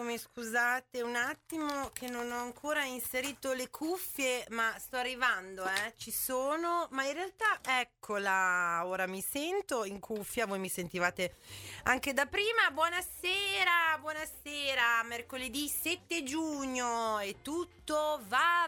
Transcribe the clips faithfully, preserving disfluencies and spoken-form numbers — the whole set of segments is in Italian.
Eccomi, scusate un attimo che non ho ancora inserito le cuffie, ma sto arrivando, eh, ci sono, ma in realtà eccola, ora mi sento in cuffia, voi mi sentivate anche da prima. Buonasera, buonasera, mercoledì sette giugno e tutto va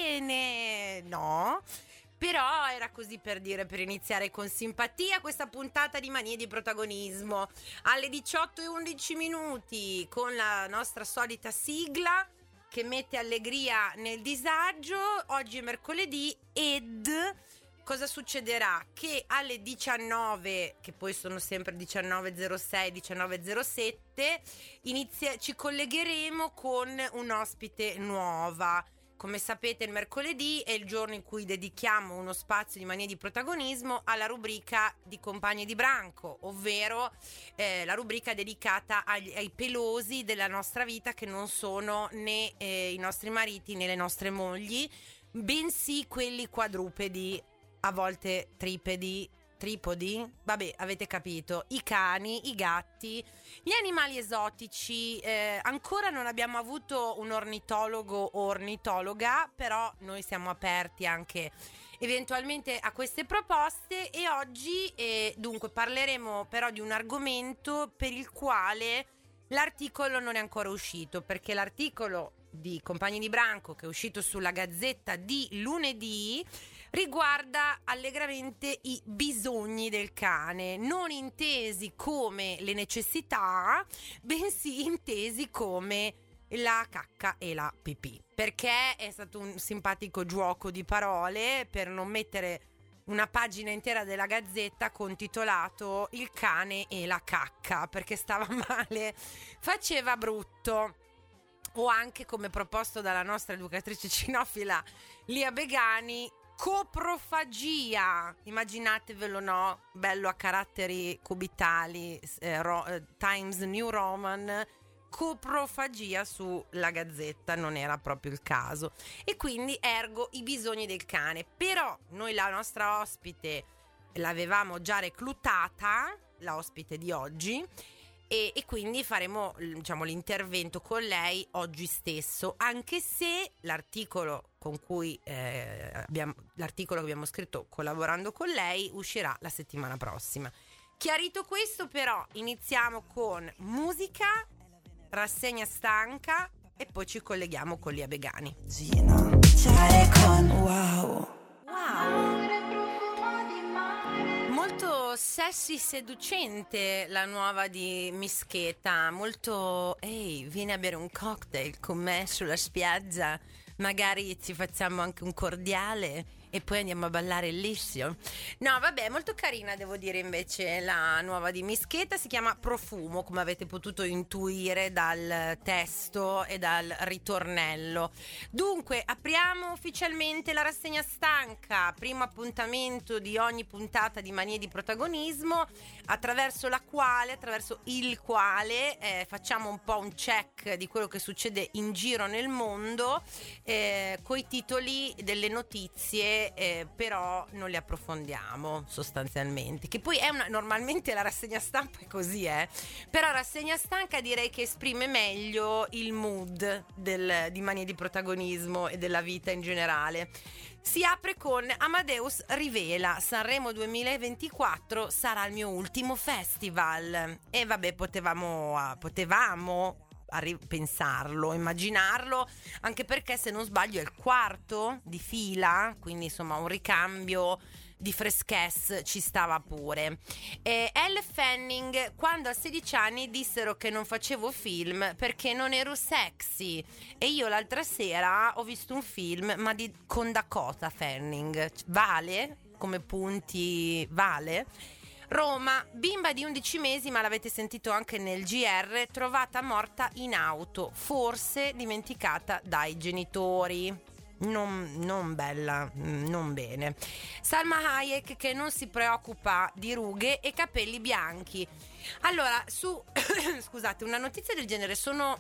bene, no? Però era così per dire, per iniziare con simpatia questa puntata di Manie di Protagonismo alle diciotto e undici minuti con la nostra solita sigla che mette allegria nel disagio. Oggi è mercoledì ed cosa succederà? Che alle diciannove, che poi sono sempre diciannove e zero sei, diciannove e zero sette, inizia, ci collegheremo con un ospite nuova. Come sapete, il mercoledì è il giorno in cui dedichiamo uno spazio di Manie di Protagonismo alla rubrica di Compagni di Branco, ovvero eh, la rubrica dedicata agli, ai pelosi della nostra vita, che non sono né eh, i nostri mariti né le nostre mogli, bensì quelli quadrupedi, a volte tripedi, tripodi, vabbè, avete capito, i cani, i gatti, gli animali esotici. Eh, ancora non abbiamo avuto un ornitologo o ornitologa, però noi siamo aperti anche eventualmente a queste proposte. E oggi eh, dunque parleremo però di un argomento per il quale l'articolo non è ancora uscito, perché l'articolo di Compagni di Branco, che è uscito sulla Gazzetta di lunedì, riguarda allegramente i bisogni del cane, non intesi come le necessità, bensì intesi come la cacca e la pipì, perché è stato un simpatico gioco di parole per non mettere una pagina intera della Gazzetta con titolato Il cane e la cacca, perché stava male, faceva brutto. O anche, come proposto dalla nostra educatrice cinofila Lia Begani, coprofagia. Immaginatevelo, no? Bello a caratteri cubitali, eh, ro- eh, Times New Roman. Coprofagia sulla Gazzetta non era proprio il caso, e quindi ergo i bisogni del cane. Però noi la nostra ospite l'avevamo già reclutata, la ospite di oggi, E, e quindi faremo, diciamo, l'intervento con lei oggi stesso, anche se l'articolo con cui eh, abbiamo l'articolo che abbiamo scritto collaborando con lei uscirà la settimana prossima. Chiarito questo, però, iniziamo con musica, rassegna stanca e poi ci colleghiamo con Lia Begani. Wow. Wow. Molto sexy, seducente la nuova di Mischeta, molto ehi, vieni a bere un cocktail con me sulla spiaggia, magari ci facciamo anche un cordiale e poi andiamo a ballare il liscio. No, vabbè, molto carina, devo dire, invece la nuova di Mischeta. Si chiama Profumo, come avete potuto intuire dal testo e dal ritornello. Dunque, apriamo ufficialmente la rassegna stanca, primo appuntamento di ogni puntata di Manie di Protagonismo, attraverso la quale, attraverso il quale eh, facciamo un po' un check di quello che succede in giro nel mondo, eh, coi titoli delle notizie. Eh, però non li approfondiamo sostanzialmente, che poi è una, normalmente la rassegna stampa è così, eh. Però rassegna stanca direi che esprime meglio il mood del, di Manie di Protagonismo e della vita in generale. Si apre con Amadeus rivela: Sanremo duemilaventiquattro sarà il mio ultimo festival. E vabbè, potevamo potevamo a ripensarlo, immaginarlo, anche perché, se non sbaglio, è il quarto di fila, quindi insomma un ricambio di freschesse ci stava pure. eh, Elle Fanning, quando a sedici anni dissero che non facevo film perché non ero sexy, e io l'altra sera ho visto un film ma di, con Dakota Fanning, vale? Come punti vale? Roma, bimba di undici mesi, ma l'avete sentito anche nel G R, trovata morta in auto, forse dimenticata dai genitori. Non, non bella, non bene. Salma Hayek, che non si preoccupa di rughe e capelli bianchi. Allora, su scusate, una notizia del genere sono,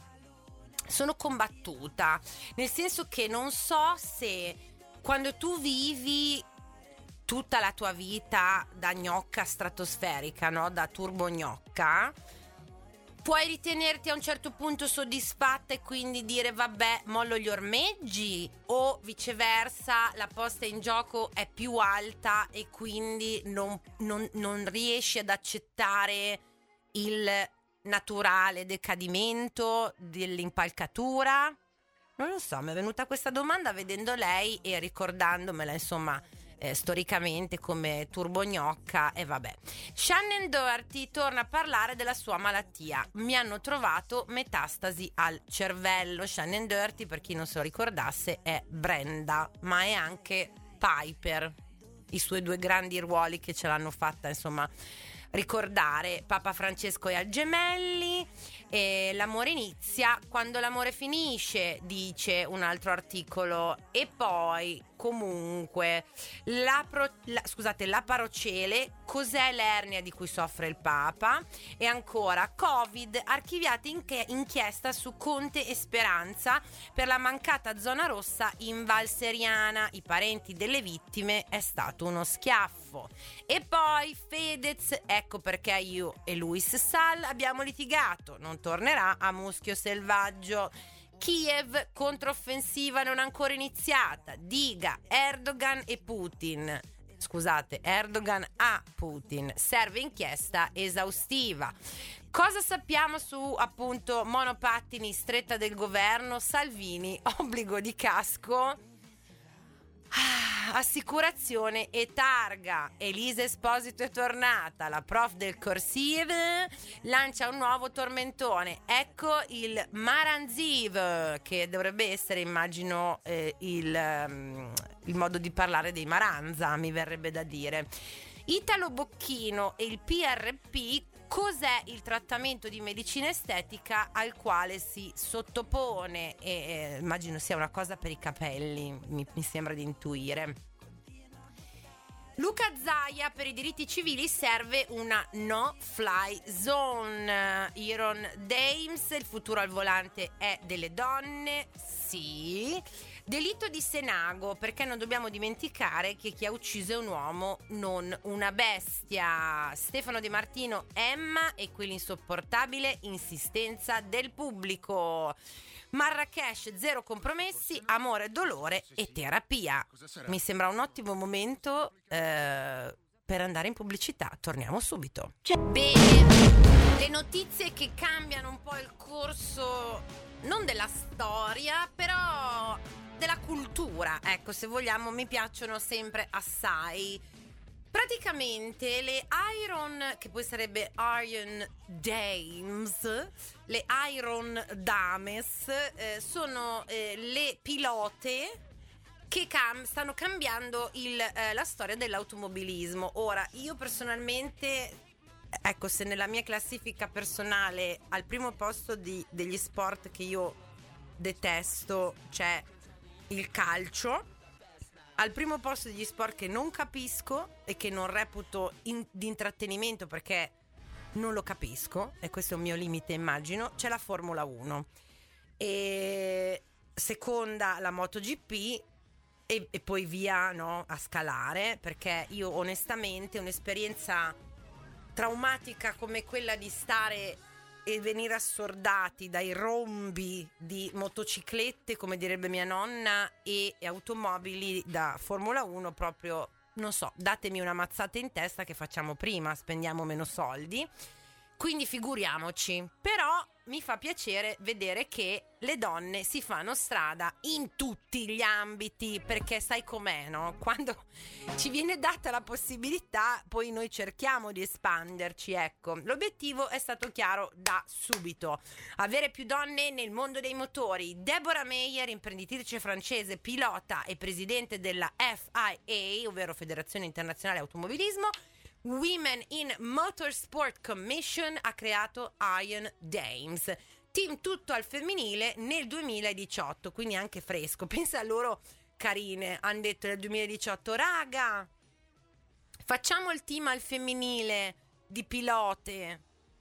sono combattuta, nel senso che non so se quando tu vivi tutta la tua vita da gnocca stratosferica, no? Da turbo gnocca, Puoi ritenerti a un certo punto soddisfatta e quindi dire vabbè, mollo gli ormeggi, o viceversa la posta in gioco è più alta e quindi non, non, non riesci ad accettare il naturale decadimento dell'impalcatura? Non lo so, mi è venuta questa domanda vedendo lei e ricordandomela, insomma, eh, storicamente come turbognocca, e vabbè. Shannon Doherty torna a parlare della sua malattia. Mi hanno trovato metastasi al cervello. Shannon Doherty, per chi non se lo ricordasse, è Brenda, ma è anche Piper, i suoi due grandi ruoli che ce l'hanno fatta, insomma, ricordare. Papa Francesco e al gemelli, e l'amore inizia quando l'amore finisce, dice un altro articolo. E poi comunque la, pro, la scusate la parocele, cos'è l'ernia di cui soffre il Papa, e ancora Covid, archiviata inche, inchiesta su Conte e Speranza per la mancata zona rossa in Val Seriana, i parenti delle vittime, è stato uno schiaffo. E poi Fedez, ecco perché io e Luis Sall abbiamo litigato, non tornerà a Muschio Selvaggio. Kiev, controffensiva non ancora iniziata, diga Erdogan e Putin. Scusate, Erdogan a Putin. Serve inchiesta esaustiva. Cosa sappiamo su, appunto, monopattini, stretta del governo, Salvini, obbligo di casco, ah, assicurazione e targa. Elisa Esposito è tornata, la prof del Corsive lancia un nuovo tormentone. Ecco il Maranziv, che dovrebbe essere, immagino, eh, il, um, il modo di parlare dei Maranza, mi verrebbe da dire. Italo Bocchino e il P R P. Cos'è il trattamento di medicina estetica al quale si sottopone? E, eh, immagino sia una cosa per i capelli, mi, mi sembra di intuire. Luca Zaia, per i diritti civili serve una no-fly zone. Iron Dames, il futuro al volante è delle donne, sì. Delitto di Senago, perché non dobbiamo dimenticare che chi ha ucciso è un uomo, non una bestia. Stefano De Martino, Emma e quell'insopportabile insistenza del pubblico. Marrakesh, zero compromessi, amore, dolore e terapia. Mi sembra un ottimo momento eh, per andare in pubblicità. Torniamo subito. Bene, le notizie che cambiano un po' il corso, non della storia, però della cultura, ecco, se vogliamo, mi piacciono sempre assai. Praticamente le Iron, che poi sarebbe Iron Dames, le Iron Dames, eh, sono eh, le pilote che cam- stanno cambiando il, eh, la storia dell'automobilismo. Ora, io personalmente, ecco, se nella mia classifica personale al primo posto di, degli sport che io detesto c'è il calcio, al primo posto degli sport che non capisco e che non reputo in, di intrattenimento perché non lo capisco, e questo è un mio limite, immagino, c'è la Formula uno, e seconda la MotoGP, e, e poi via, no, a scalare, perché io onestamente un'esperienza traumatica come quella di stare e venire assordati dai rombi di motociclette, come direbbe mia nonna, e, e automobili da Formula uno, proprio, non so, datemi una mazzata in testa che facciamo prima, spendiamo meno soldi, quindi figuriamoci. Però mi fa piacere vedere che le donne si fanno strada in tutti gli ambiti, perché sai com'è, no? Quando ci viene data la possibilità, poi noi cerchiamo di espanderci, ecco. L'obiettivo è stato chiaro da subito: avere più donne nel mondo dei motori. Deborah Meyer, imprenditrice francese, pilota e presidente della F I A, ovvero Federazione Internazionale Automobilismo, Women in Motorsport Commission, ha creato Iron Dames, team tutto al femminile nel duemiladiciotto, quindi anche fresco. Pensa a loro carine, hanno detto nel duemiladiciotto: raga, facciamo il team al femminile di pilote.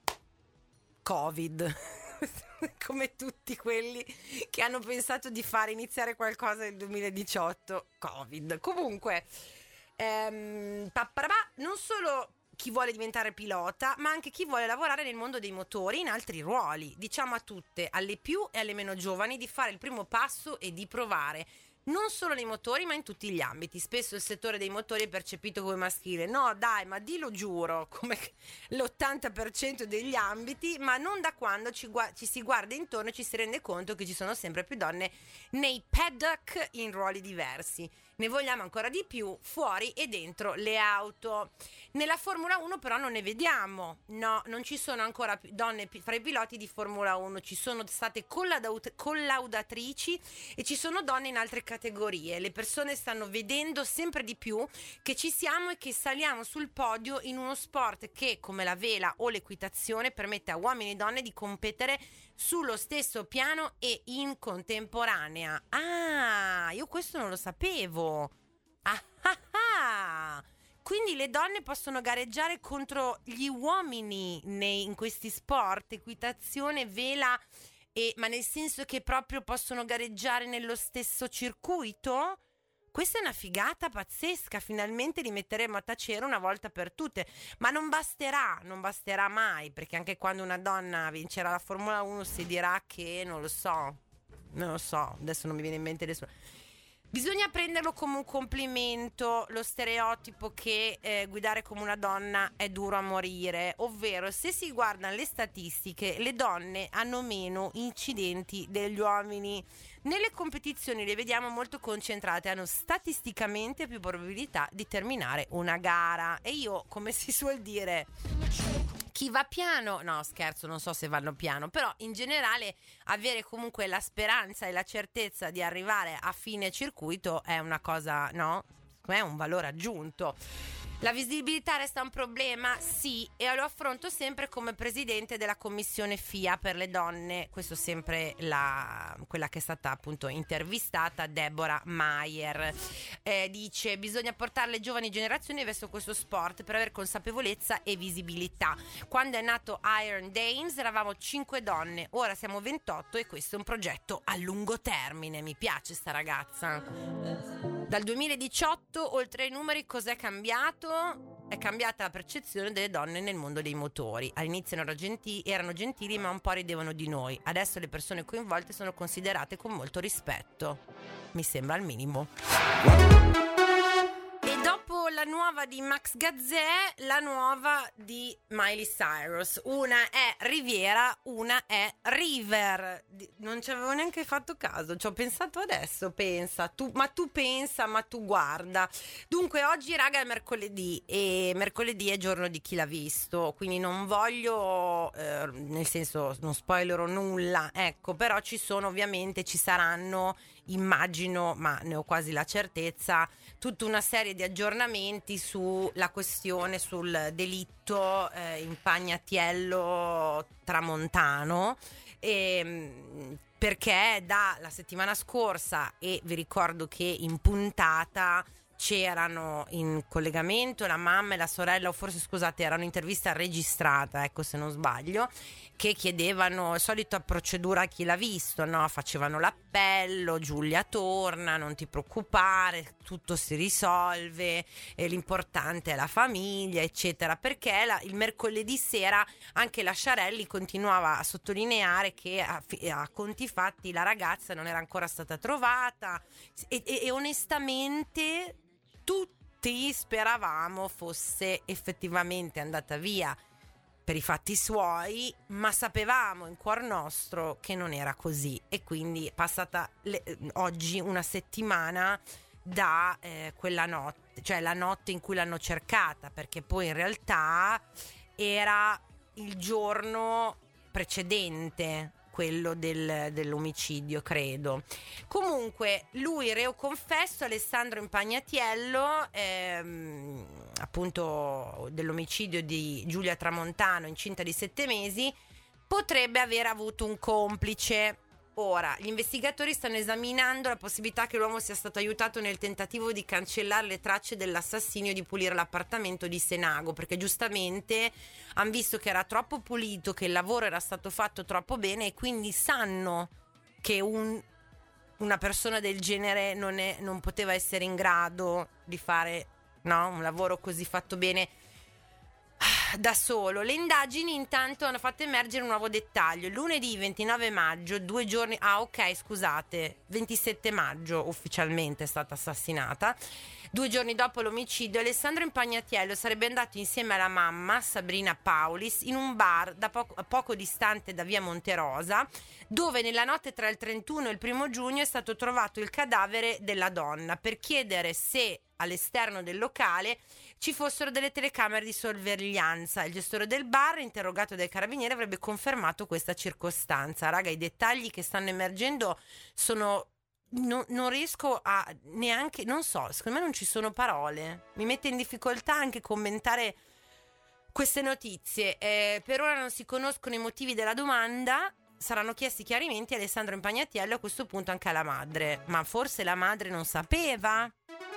Covid. Come tutti quelli che hanno pensato di fare iniziare qualcosa nel duemiladiciotto. Covid. Comunque, ehm, papparabà, non solo chi vuole diventare pilota, ma anche chi vuole lavorare nel mondo dei motori in altri ruoli. Diciamo a tutte, alle più e alle meno giovani, di fare il primo passo e di provare. Non solo nei motori, ma in tutti gli ambiti. Spesso il settore dei motori è percepito come maschile. No, dai, ma dillo giuro, come l'ottanta per cento degli ambiti, ma non da quando ci, gu- ci si guarda intorno e ci si rende conto che ci sono sempre più donne nei paddock in ruoli diversi. Ne vogliamo ancora di più fuori e dentro le auto. Nella Formula uno però non ne vediamo. No, non ci sono ancora donne fra i piloti di Formula uno. Ci sono state collaudat- collaudatrici e ci sono donne in altre categorie. Le persone stanno vedendo sempre di più che ci siamo e che saliamo sul podio in uno sport che, come la vela o l'equitazione, permette a uomini e donne di competere sullo stesso piano e in contemporanea. Ah, io questo non lo sapevo. Ah, ah, ah. Quindi le donne possono gareggiare contro gli uomini nei, in questi sport, equitazione, vela, e, ma nel senso che proprio possono gareggiare nello stesso circuito? Questa è una figata pazzesca, finalmente li metteremo a tacere una volta per tutte, ma non basterà, non basterà mai, perché anche quando una donna vincerà la Formula uno si dirà che, non lo so, non lo so, adesso non mi viene in mente nessuno. Bisogna prenderlo come un complimento, lo stereotipo che eh, guidare come una donna è duro a morire, ovvero se si guardano le statistiche, le donne hanno meno incidenti degli uomini. Nelle competizioni le vediamo molto concentrate, hanno statisticamente più probabilità di terminare una gara. E io, come si suol dire, chi va piano, no scherzo, non so se vanno piano, però in generale avere comunque la speranza e la certezza di arrivare a fine circuito è una cosa, no? È un valore aggiunto. La visibilità resta un problema? Sì, e lo affronto sempre come presidente della commissione F I A per le donne, questo sempre la, quella che è stata appunto intervistata, Deborah Mayer. Eh, dice, bisogna portare le giovani generazioni verso questo sport per avere consapevolezza e visibilità. Quando è nato Iron Dames eravamo cinque donne, ora siamo ventotto e questo è un progetto a lungo termine. Mi piace sta ragazza. Dal duemiladiciotto, oltre ai numeri, cos'è cambiato? È cambiata la percezione delle donne nel mondo dei motori. All'inizio erano gentili, erano gentili, ma un po' ridevano di noi. Adesso le persone coinvolte sono considerate con molto rispetto. Mi sembra al minimo. E dopo la nuova di Max Gazzè, la nuova di Miley Cyrus. Una è Riviera, una è River. Non ci avevo neanche fatto caso, ci ho pensato adesso, pensa. Tu, ma tu pensa, ma tu guarda. Dunque oggi raga è mercoledì e mercoledì è giorno di chi l'ha visto, quindi non voglio, eh, nel senso non spoilerò nulla, ecco, però ci sono ovviamente, ci saranno, immagino, ma ne ho quasi la certezza, tutta una serie di aggiornamenti sulla questione, sul delitto eh, Impagnatiello Tramontano, e, perché dalla settimana scorsa, e vi ricordo che in puntata c'erano in collegamento la mamma e la sorella, o forse scusate era un'intervista registrata, ecco se non sbaglio, che chiedevano il solito procedura a chi l'ha visto, no? Facevano l'appello, Giulia torna, non ti preoccupare, tutto si risolve, e l'importante è la famiglia, eccetera, perché la, il mercoledì sera anche la Sciarelli continuava a sottolineare che a, a conti fatti la ragazza non era ancora stata trovata e, e, e onestamente tutti speravamo fosse effettivamente andata via per i fatti suoi, ma sapevamo in cuor nostro che non era così, e quindi è passata le, oggi una settimana da eh, quella notte, cioè la notte in cui l'hanno cercata, perché poi in realtà era il giorno precedente quello del, dell'omicidio, credo. Comunque lui reo confesso, Alessandro Impagnatiello, ehm, appunto dell'omicidio di Giulia Tramontano incinta di sette mesi, potrebbe aver avuto un complice. Ora, gli investigatori stanno esaminando la possibilità che l'uomo sia stato aiutato nel tentativo di cancellare le tracce dell'assassinio e di pulire l'appartamento di Senago, perché giustamente hanno visto che era troppo pulito, che il lavoro era stato fatto troppo bene, e quindi sanno che un, una persona del genere non, è, non poteva essere in grado di fare, no, un lavoro così fatto bene. da solo. Le indagini intanto hanno fatto emergere un nuovo dettaglio. Lunedì ventinove maggio, due giorni... Ah, ok, scusate, ventisette maggio ufficialmente è stata assassinata. Due giorni dopo l'omicidio, Alessandro Impagnatiello sarebbe andato insieme alla mamma, Sabrina Paulis, in un bar da poco, poco distante da via Monterosa, dove nella notte tra il trentuno e il primo giugno è stato trovato il cadavere della donna, per chiedere se all'esterno del locale ci fossero delle telecamere di sorveglianza. Il gestore del bar, interrogato dai carabinieri, avrebbe confermato questa circostanza. Raga, i dettagli che stanno emergendo sono... No, non riesco a neanche, non so, secondo me non ci sono parole. Mi mette in difficoltà anche commentare queste notizie. Eh, per ora non si conoscono i motivi della domanda. Saranno chiesti chiarimenti a Alessandro Impagnatiello, a questo punto anche alla madre. Ma forse la madre non sapeva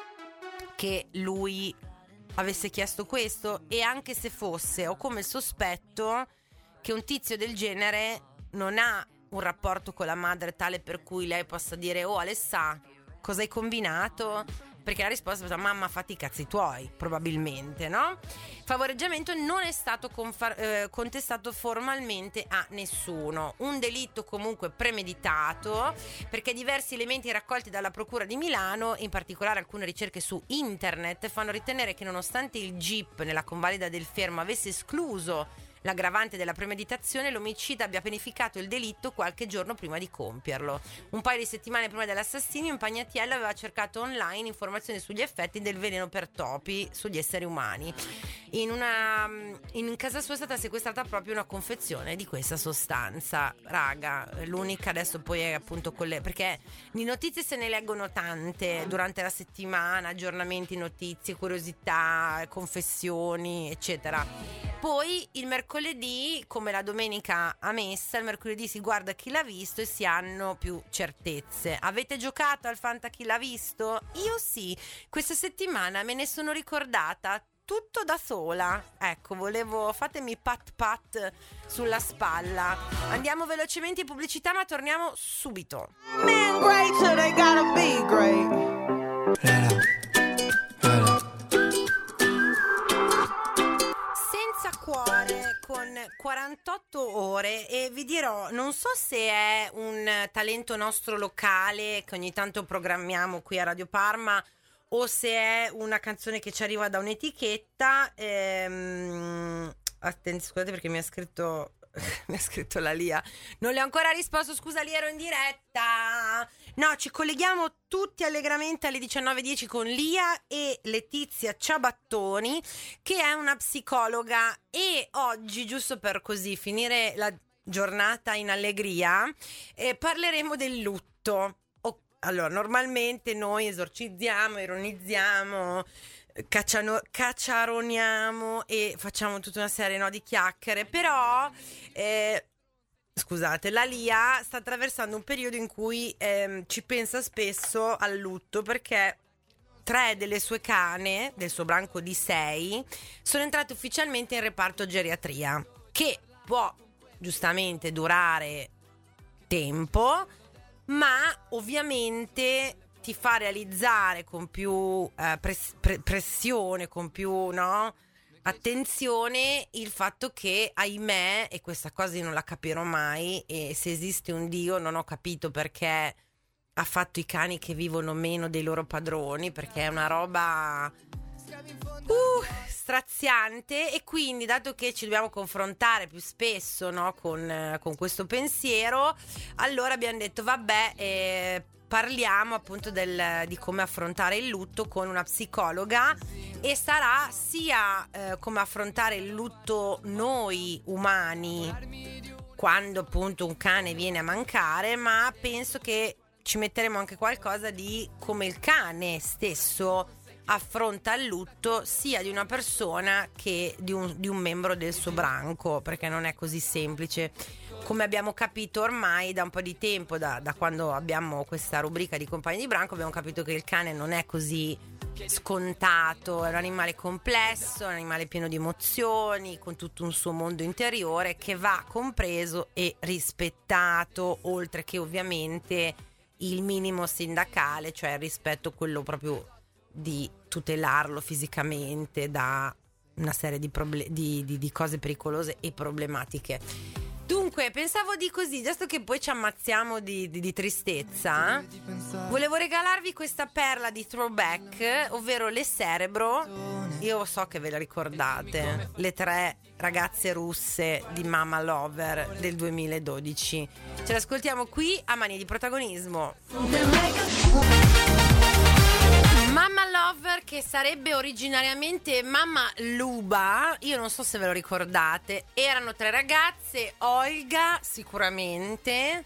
che lui avesse chiesto questo, e anche se fosse, ho come il sospetto che un tizio del genere non ha un rapporto con la madre tale per cui lei possa dire: oh Alessà, cosa hai combinato? Perché la risposta è: mamma, fatti i cazzi tuoi, probabilmente, no? Favoreggiamento non è stato confar- eh, contestato formalmente a nessuno. Un delitto comunque premeditato, perché diversi elementi raccolti dalla Procura di Milano, in particolare alcune ricerche su internet, fanno ritenere che nonostante il G I P nella convalida del fermo avesse escluso l'aggravante della premeditazione, l'omicida abbia pianificato il delitto qualche giorno prima di compierlo. Un paio di settimane prima dell'assassinio, Impagnatiello aveva cercato online informazioni sugli effetti del veleno per topi sugli esseri umani. In, una, in casa sua è stata sequestrata proprio una confezione di questa sostanza. Raga, l'unica adesso poi è appunto con le... perché di notizie se ne leggono tante durante la settimana, aggiornamenti, notizie, curiosità, confessioni, eccetera. Poi il mercoledì, come la domenica a messa, il mercoledì si guarda chi l'ha visto e si hanno più certezze. Avete giocato al Fanta chi l'ha visto? Io sì, questa settimana me ne sono ricordata tutto da sola. Ecco, volevo... fatemi pat pat sulla spalla. Andiamo velocemente in pubblicità, ma torniamo subito. Men great, so they gotta be great. Cuore con quarantotto ore, e vi dirò, non so se è un talento nostro locale che ogni tanto programmiamo qui a Radio Parma o se è una canzone che ci arriva da un'etichetta. Ehm, attenzione, scusate perché mi ha scritto mi ha scritto la Lia, non le ho ancora risposto, scusa Lia, ero in diretta. No, ci colleghiamo tutti allegramente alle diciannove e dieci con Lia e Letizia Ciabattoni, che è una psicologa, e oggi, giusto per così finire la giornata in allegria, eh, parleremo del lutto. Oh, allora, normalmente noi esorcizziamo, ironizziamo, Cacciano, cacciaroniamo e facciamo tutta una serie, no, di chiacchiere, però eh, scusate, la Lia sta attraversando un periodo in cui eh, ci pensa spesso al lutto, perché tre delle sue cane, del suo branco di sei, sono entrate ufficialmente in reparto geriatria, che può giustamente durare tempo, ma ovviamente ti fa realizzare con più eh, pres- pre- pressione, con più, no, attenzione, il fatto che, ahimè, e questa cosa io non la capirò mai, e se esiste un Dio non ho capito perché ha fatto i cani che vivono meno dei loro padroni, perché è una roba uh, straziante, e quindi, dato che ci dobbiamo confrontare più spesso, no, con, eh, con questo pensiero, allora abbiamo detto vabbè, eh, parliamo appunto del, di come affrontare il lutto con una psicologa, e sarà sia eh, come affrontare il lutto noi umani quando appunto un cane viene a mancare, ma penso che ci metteremo anche qualcosa di come il cane stesso affronta il lutto, sia di una persona che di un, di un membro del suo branco, perché non è così semplice. Come abbiamo capito ormai da un po' di tempo, da, da quando abbiamo questa rubrica di Compagni di Branco, abbiamo capito che il cane non è così scontato, è un animale complesso, è un animale pieno di emozioni, con tutto un suo mondo interiore che va compreso e rispettato, oltre che ovviamente il minimo sindacale, cioè il rispetto, quello proprio di tutelarlo fisicamente da una serie di, proble- di, di, di cose pericolose e problematiche. Dunque, pensavo di così, giusto che poi ci ammazziamo di, di, di tristezza, volevo regalarvi questa perla di throwback, ovvero Le Cerebro. Io so che ve la ricordate, le tre ragazze russe di Mama Lover del duemiladodici. Ce l'ascoltiamo qui a Mani di Protagonismo. Mama Lover, che sarebbe originariamente Mama Luba, io non so se ve lo ricordate, erano tre ragazze, Olga sicuramente,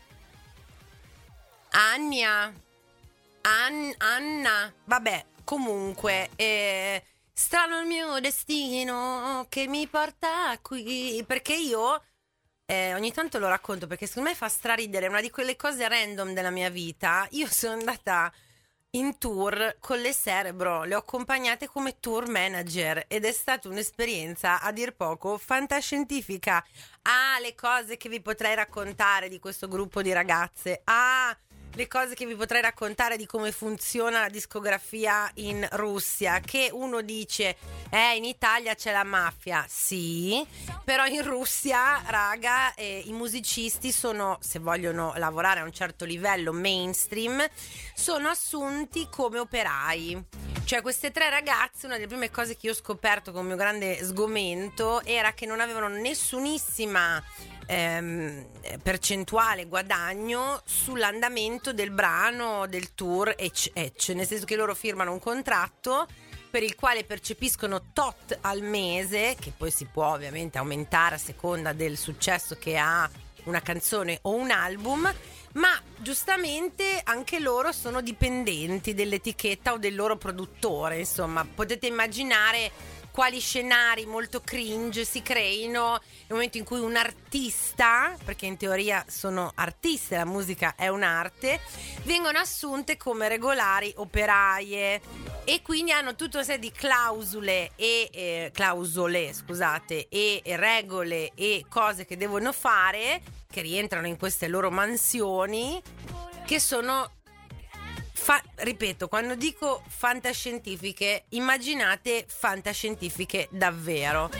Anya, An- Anna, vabbè, comunque, eh, strano il mio destino che mi porta qui, perché io eh, ogni tanto lo racconto perché secondo me fa straridere, è una di quelle cose random della mia vita. Io sono andata in tour con Le Cerebro, le ho accompagnate come tour manager ed è stata un'esperienza a dir poco fantascientifica. Ah, le cose che vi potrei raccontare di questo gruppo di ragazze, ah, le cose che vi potrei raccontare di come funziona la discografia in Russia, che uno dice eh in Italia c'è la mafia, sì, però in Russia, raga, eh, i musicisti sono, se vogliono lavorare a un certo livello mainstream, sono assunti come operai. Cioè queste tre ragazze, una delle prime cose che io ho scoperto con mio grande sgomento era che non avevano nessunissima ehm, percentuale guadagno sull'andamento del brano, del tour, ecc, ecc, nel senso che loro firmano un contratto per il quale percepiscono tot al mese, che poi si può ovviamente aumentare a seconda del successo che ha una canzone o un album, ma giustamente anche loro sono dipendenti dell'etichetta o del loro produttore. Insomma, potete immaginare quali scenari molto cringe si creino nel momento in cui un artista, perché in teoria sono artiste, la musica è un'arte, vengono assunte come regolari operaie e quindi hanno tutta una serie di clausole e eh, clausole, scusate, e, e regole e cose che devono fare, che rientrano in queste loro mansioni, che sono Fa- ripeto, quando dico fantascientifiche, immaginate fantascientifiche davvero.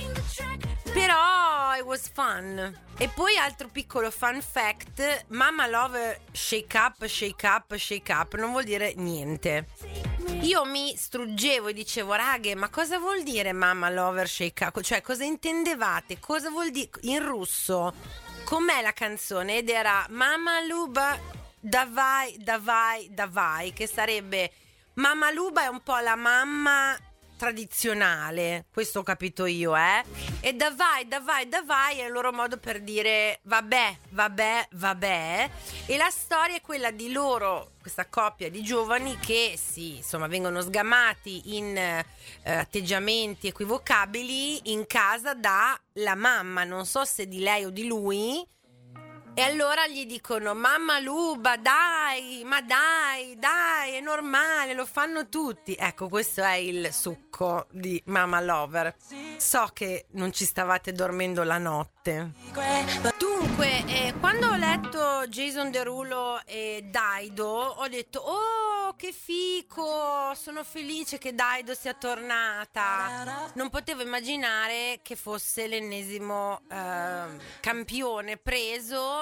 Però it was fun. E poi altro piccolo fun fact: Mama Lover shake up, shake up, shake up non vuol dire niente. Io mi struggevo e dicevo, raghe, ma cosa vuol dire Mama Lover shake up? Cioè, cosa intendevate? Cosa vuol dire in russo? Com'è la canzone? Ed era Mama Luba Davai, davai, davai, che sarebbe Mama Luba è un po' la mamma tradizionale, questo ho capito io, eh. E davai, davai, davai è il loro modo per dire vabbè, vabbè, vabbè. E la storia è quella di loro, questa coppia di giovani che sì, insomma, vengono sgamati in eh, atteggiamenti equivocabili in casa dalla mamma, non so se di lei o di lui. E allora gli dicono mamma Luba, dai, ma dai, dai, è normale, lo fanno tutti. Ecco, questo è il succo di Mama Lover. So che non ci stavate dormendo la notte. Dunque, eh, quando ho letto Jason Derulo e Daido, ho detto, oh, che fico, sono felice che Daido sia tornata. Non potevo immaginare che fosse l'ennesimo eh, campione preso,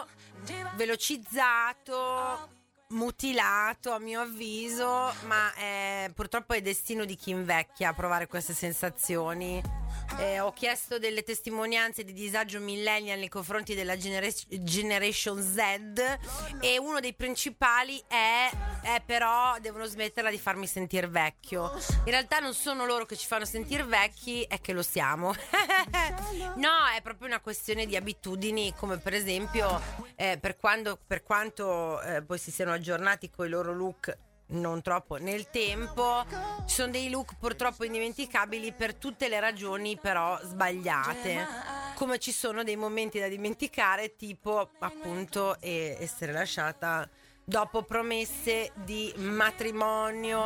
velocizzato, mutilato a mio avviso, ma eh, purtroppo è destino di chi invecchia a provare queste sensazioni. Eh, ho chiesto delle testimonianze di disagio millennial nei confronti della genera- Generation Z e uno dei principali è, è però devono smetterla di farmi sentire vecchio. In realtà non sono loro che ci fanno sentire vecchi, è che lo siamo. No, è proprio una questione di abitudini, come per esempio eh, per, quando, per quanto eh, poi si siano aggiornati con i loro look non troppo nel tempo, ci sono dei look purtroppo indimenticabili per tutte le ragioni però sbagliate, come ci sono dei momenti da dimenticare, tipo appunto eh, essere lasciata dopo promesse di matrimonio.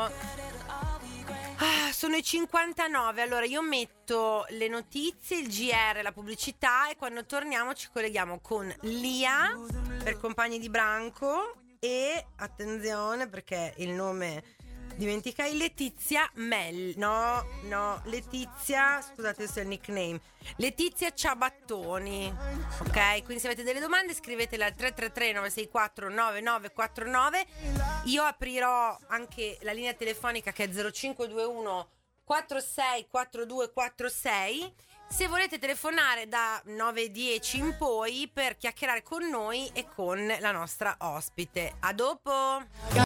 Ah, sono i cinquantanove, allora io metto le notizie, il G R, la pubblicità e quando torniamo ci colleghiamo con Lia per Compagni di Branco. E attenzione perché il nome dimenticai Letizia Mel, no, no, Letizia, scusate se è il nickname, Letizia Ciabattoni, ok? Quindi se avete delle domande scrivetele al tre tre tre nove sei quattro nove nove quattro nove. Io aprirò anche la linea telefonica che è zero cinque due uno quattro sei quattro due quattro sei se volete telefonare da nove e dieci in poi per chiacchierare con noi e con la nostra ospite. A dopo!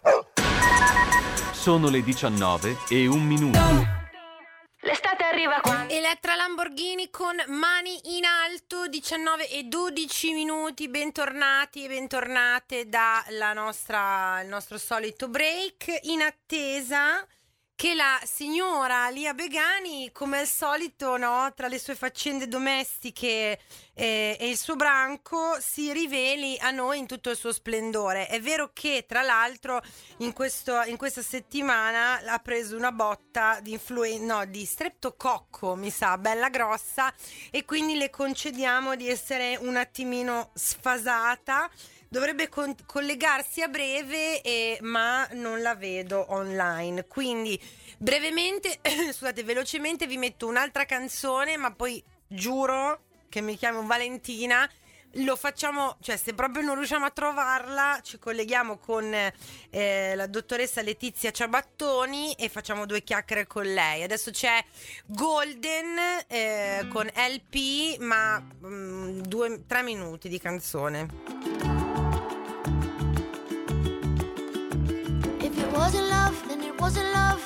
Sono le diciannove e un minuto. L'estate arriva quando... Elettra Lamborghini con Mani in alto, diciannove e dodici minuti, bentornati e bentornate dalla nostra, il nostro solito break, in attesa che la signora Lia Begani, come al solito, no, tra le sue faccende domestiche eh, e il suo branco, si riveli a noi in tutto il suo splendore. È vero che, tra l'altro, in, questo, in questa settimana ha preso una botta di influen- no, di streptococco, mi sa, bella grossa, e quindi le concediamo di essere un attimino sfasata. Dovrebbe con- collegarsi a breve, eh, ma non la vedo online. Quindi brevemente, scusate, velocemente vi metto un'altra canzone, ma poi giuro che mi chiamo Valentina. Lo facciamo, cioè se proprio non riusciamo a trovarla, ci colleghiamo con eh, la dottoressa Letizia Ciabattoni e facciamo due chiacchiere con lei. Adesso c'è Golden eh, con L P, ma mh, due, tre minuti di canzone. Wasn't love, then it wasn't love.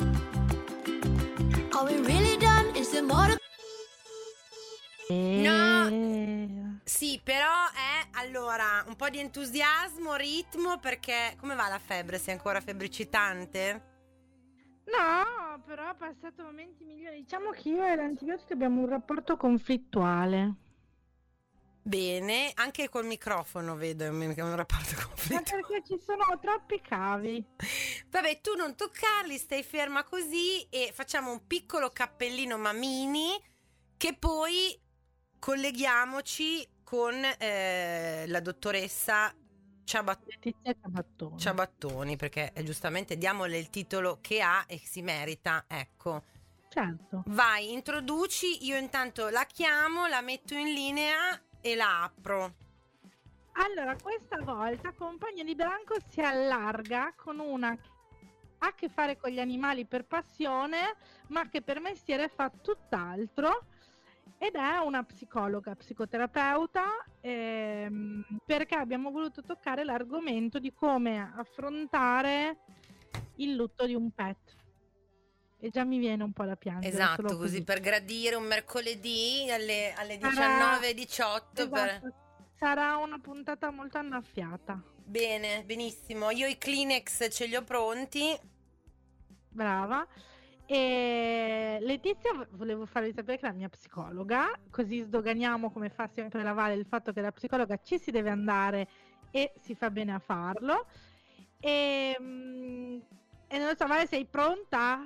Are we really done? Is there more to... No, sì, però è allora un po' di entusiasmo, ritmo, perché come va la febbre? Sei ancora febbricitante? No, però ho passato momenti migliori. Diciamo che io e l'antibiotico abbiamo un rapporto conflittuale. Bene, anche col microfono vedo un, un rapporto Ma conflittuale. perché ci sono troppi cavi. Vabbè, tu non toccarli, stai ferma così e facciamo un piccolo cappellino mamini che poi colleghiamoci con eh, la dottoressa Ciabat- Letizia Ciabattoni. Ciabattoni, perché eh, giustamente diamole il titolo che ha e si merita, ecco. Certo. Vai, introduci, io intanto la chiamo, la metto in linea e la apro. Allora, questa volta Compagno di Branco si allarga con una che ha a che fare con gli animali per passione, ma che per mestiere fa tutt'altro, ed è una psicologa, psicoterapeuta, ehm, perché abbiamo voluto toccare l'argomento di come affrontare il lutto di un pet. E già mi viene un po' da piangere. Esatto, solo così per gradire un mercoledì alle, alle Sarà- diciannove e diciotto. Esatto. Per... Sarà una puntata molto annaffiata. Bene, benissimo. Io i Kleenex ce li ho pronti. Brava. E Letizia, volevo farvi sapere che è la mia psicologa, così sdoganiamo, come fa sempre la Vale, il fatto che la psicologa ci si deve andare e si fa bene a farlo. E, mm, e non lo so, Vale, sei pronta?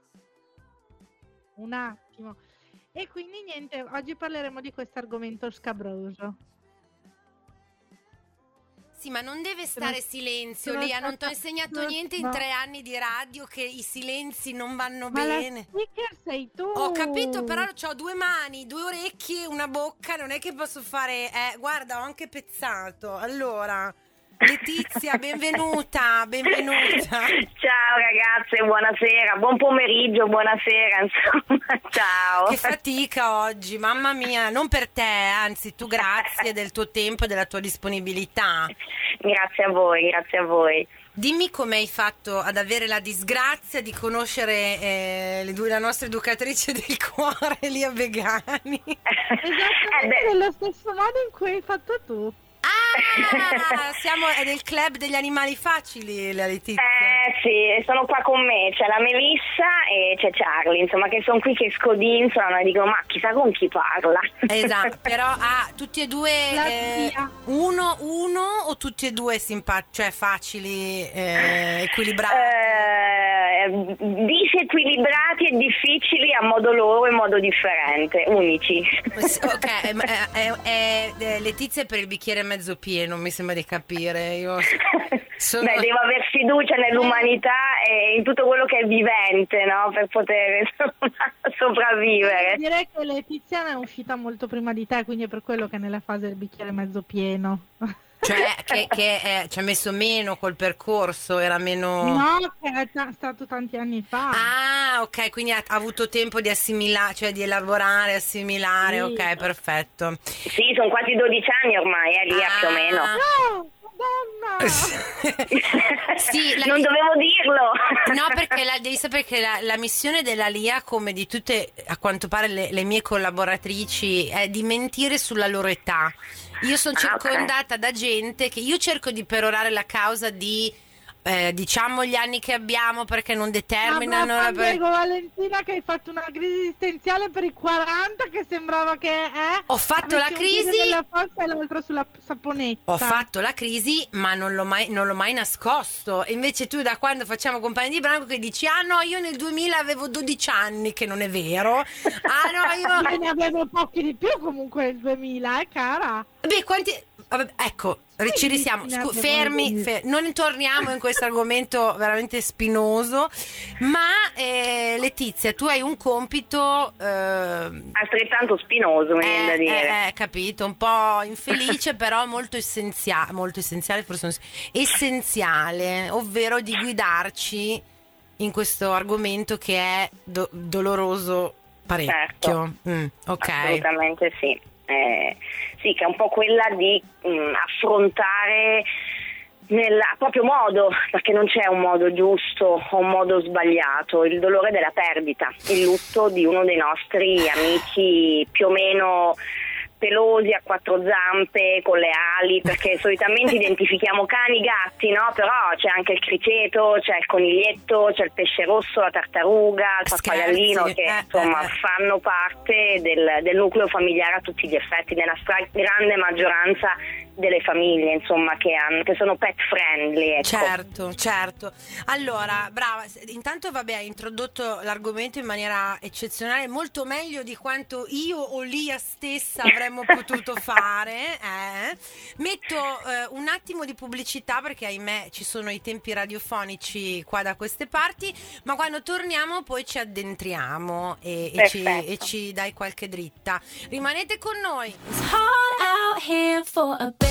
Un attimo. E quindi niente, oggi parleremo di questo argomento scabroso. Sì, ma non deve stare silenzio, sono Lia, non ti ho stata- insegnato sono- niente in no. tre anni di radio che i silenzi non vanno Ma bene. la speaker sei tu. Ho capito, però ho due mani, due orecchie, una bocca, non è che posso fare... Eh, guarda, ho anche pezzato. Allora, Letizia, benvenuta, benvenuta. Ciao ragazze, buonasera, buon pomeriggio, buonasera, insomma, ciao. Che fatica oggi, mamma mia, non per te, anzi tu grazie del tuo tempo e della tua disponibilità. Grazie a voi, grazie a voi. Dimmi come hai fatto ad avere la disgrazia di conoscere eh, le due, la nostra educatrice del cuore, Lia Begani. Esattamente Eh beh. nello stesso modo in cui hai fatto tu. Ah, siamo è nel club degli animali facili, la Letizia. Eh sì, sono qua con me, c'è la Melissa e c'è Charlie, insomma, che sono qui che scodinzolano e dicono ma chissà con chi parla. Esatto, però ah, tutti e due La eh, zia. uno uno o tutti e due simpatici, cioè facili, eh, equilibrati? Eh, eh, disequilibrati e difficili a modo loro e modo differente, unici. Ok, ma, eh, eh, eh, Letizia è per il bicchiere mezzo pieno, mi sembra di capire. Io sono... Beh, devo aver fiducia nell'umanità e in tutto quello che è vivente, no? Per poter insomma, sopravvivere. Direi che Letizia è uscita molto prima di te, quindi è per quello che è nella fase del bicchiere mezzo pieno. Cioè che, che eh, ci ha messo meno col percorso, era meno... No, che è t- stato tanti anni fa. Ah, ok, quindi ha, ha avuto tempo di assimilare, cioè di elaborare, assimilare, Sì. ok, perfetto. Sì, sono quasi dodici anni ormai, eh, lì Ah. più o meno. No, Madonna! Sì, la- Non dovevo dirlo. No, perché la, devi sapere che la, la missione della L I A, come di tutte, a quanto pare, le, le mie collaboratrici, è di mentire sulla loro età. Io sono Ah, ok. circondata da gente che io cerco di perorare la causa di, eh, diciamo, gli anni che abbiamo perché non determinano... Ma la- prego Valentina che hai fatto una crisi esistenziale per i quaranta che sembrava che eh, Ho fatto la avessi un piede crisi... nella fossa e l'altro sulla saponetta. Ho fatto la crisi, ma non l'ho mai, non l'ho mai nascosto. E invece tu, da quando facciamo compagni di branco, che dici: ah no, io nel duemila avevo dodici anni, che non è vero. Ah no, io. Io ne avevo pochi di più comunque nel duemila, eh cara. Beh, quanti. Vabbè, ecco, ci risiamo. ne Scu- avevo fermi, dodici. fe- non torniamo in questo argomento veramente spinoso. Ma eh, Letizia, tu hai un compito. Eh, Altrettanto spinoso, mi viene da Eh, dire. eh, eh, capito, un po' infelice, però molto essenziale, molto essenziale, forse non si- essenziale, ovvero di guidarci in questo argomento che è do- doloroso parecchio. Certo. Mm, ok. Assolutamente sì. Eh, sì, che è un po' quella di mh, affrontare nel a proprio modo, perché non c'è un modo giusto o un modo sbagliato, il dolore della perdita, il lutto di uno dei nostri amici più o meno pelosi, a quattro zampe, con le ali, perché solitamente identifichiamo cani, gatti, no? Però c'è anche il criceto, c'è il coniglietto, c'è il pesce rosso, la tartaruga, il pappagallino, Scherzi, che eh, insomma eh, eh. fanno parte del, del nucleo familiare a tutti gli effetti, nella stragrande maggioranza delle famiglie, insomma, che, hanno, che sono pet friendly, ecco. Certo, certo. Allora, brava, s- intanto vabbè, hai introdotto l'argomento in maniera eccezionale, molto meglio di quanto io o Lia stessa avremmo potuto fare. eh. Metto eh, un attimo di pubblicità perché ahimè ci sono i tempi radiofonici qua da queste parti, ma quando torniamo poi ci addentriamo e, e, ci, Perfetto. e ci dai qualche dritta. Rimanete con noi. Hard out here for a bitch.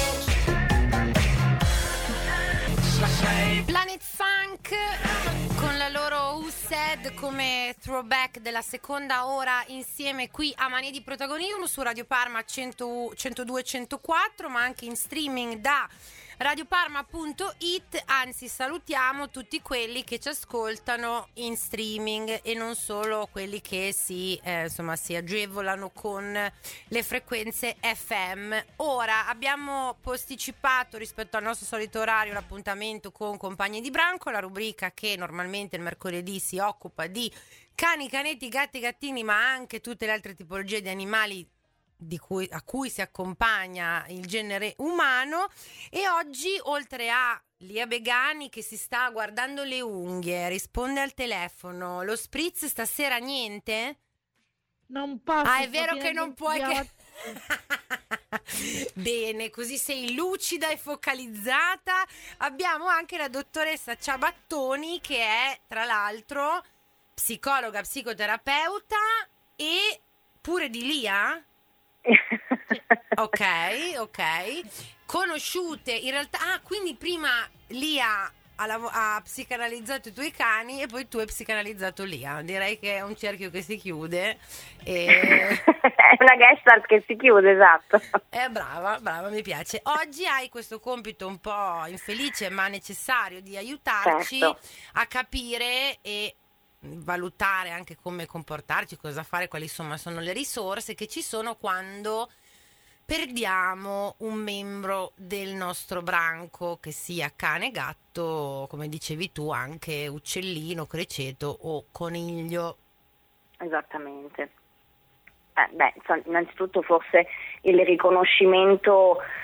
Planet Funk con la loro Who Said come throwback della seconda ora insieme qui a Manie di Protagonismo su Radio Parma cento centodue e centoquattro, ma anche in streaming da radioparma punto it. Anzi, salutiamo tutti quelli che ci ascoltano in streaming e non solo quelli che si, eh, insomma, si agevolano con le frequenze F M. Ora abbiamo posticipato rispetto al nostro solito orario l'appuntamento con Compagni di Branco, la rubrica che normalmente il mercoledì si occupa di cani, canetti, gatti, gattini, ma anche tutte le altre tipologie di animali di cui, a cui si accompagna il genere umano. E oggi, oltre a Lia Begani che si sta guardando le unghie, risponde al telefono, lo spritz stasera niente? Non posso. Ah, è vero sto che piena non di puoi che... idioti. Bene, così sei lucida e focalizzata. Abbiamo anche la dottoressa Ciabattoni che è tra l'altro psicologa, psicoterapeuta e pure di Lia? Ok, ok. Conosciute in realtà. Ah, quindi prima Lia ha, lav- ha psicanalizzato i tuoi cani e poi tu hai psicanalizzato Lia. Direi che è un cerchio che si chiude. E... È una gestalt che si chiude, esatto. Eh, brava, brava, mi piace. Oggi hai questo compito un po' infelice ma necessario di aiutarci Certo. a capire e valutare anche come comportarci, cosa fare, quali insomma sono le risorse che ci sono quando perdiamo un membro del nostro branco, che sia cane, gatto, come dicevi tu, anche uccellino, criceto o coniglio. Esattamente. Eh, beh, insomma, innanzitutto forse il riconoscimento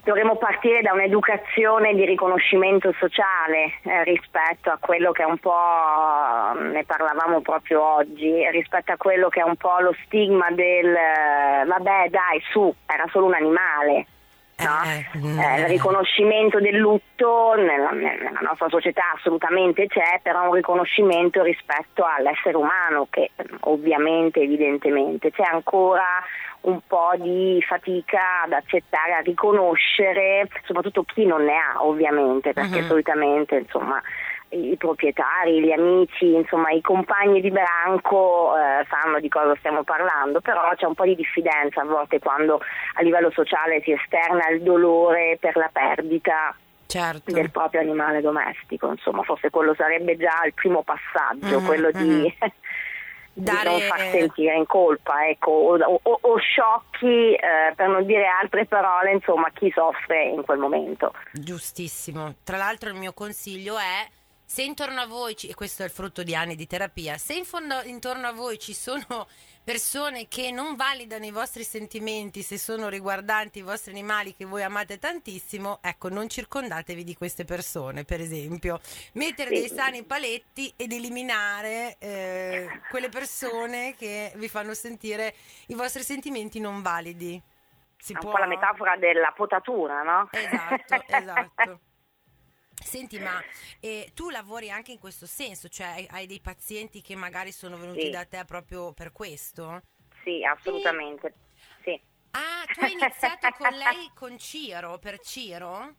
dovremmo partire da un'educazione di riconoscimento sociale eh, rispetto a quello che è un po', ne parlavamo proprio oggi, rispetto a quello che è un po' lo stigma del eh, vabbè dai su, era solo un animale. No? Eh, Eh, il riconoscimento del lutto nella, nella nostra società assolutamente c'è, però un riconoscimento rispetto all'essere umano che ovviamente, evidentemente c'è ancora un po' di fatica ad accettare, a riconoscere, soprattutto chi non ne ha ovviamente, perché Mhm. solitamente insomma i proprietari, gli amici, insomma i compagni di branco eh, sanno di cosa stiamo parlando, però c'è un po' di diffidenza a volte quando a livello sociale si esterna il dolore per la perdita Certo. del proprio animale domestico, insomma forse quello sarebbe già il primo passaggio, Mm, quello di, mhm. di Dare- non far sentire in colpa, ecco, o, o- o sciocchi, eh, per non dire altre parole, insomma chi soffre in quel momento. Giustissimo. Tra l'altro il mio consiglio è, se intorno a voi, ci- e questo è il frutto di anni di terapia, se in fondo intorno a voi ci sono persone che non validano i vostri sentimenti, se sono riguardanti i vostri animali che voi amate tantissimo, ecco, non circondatevi di queste persone, per esempio. Mettere Sì. dei sani paletti ed eliminare eh, quelle persone che vi fanno sentire i vostri sentimenti non validi. Si È un può? po' la metafora della potatura, no? Esatto, esatto. Senti, ma eh, tu lavori anche in questo senso, cioè hai, hai dei pazienti che magari sono venuti Sì. da te proprio per questo? Sì, assolutamente. Sì. Ah, tu hai iniziato con lei con Ciro, per Ciro?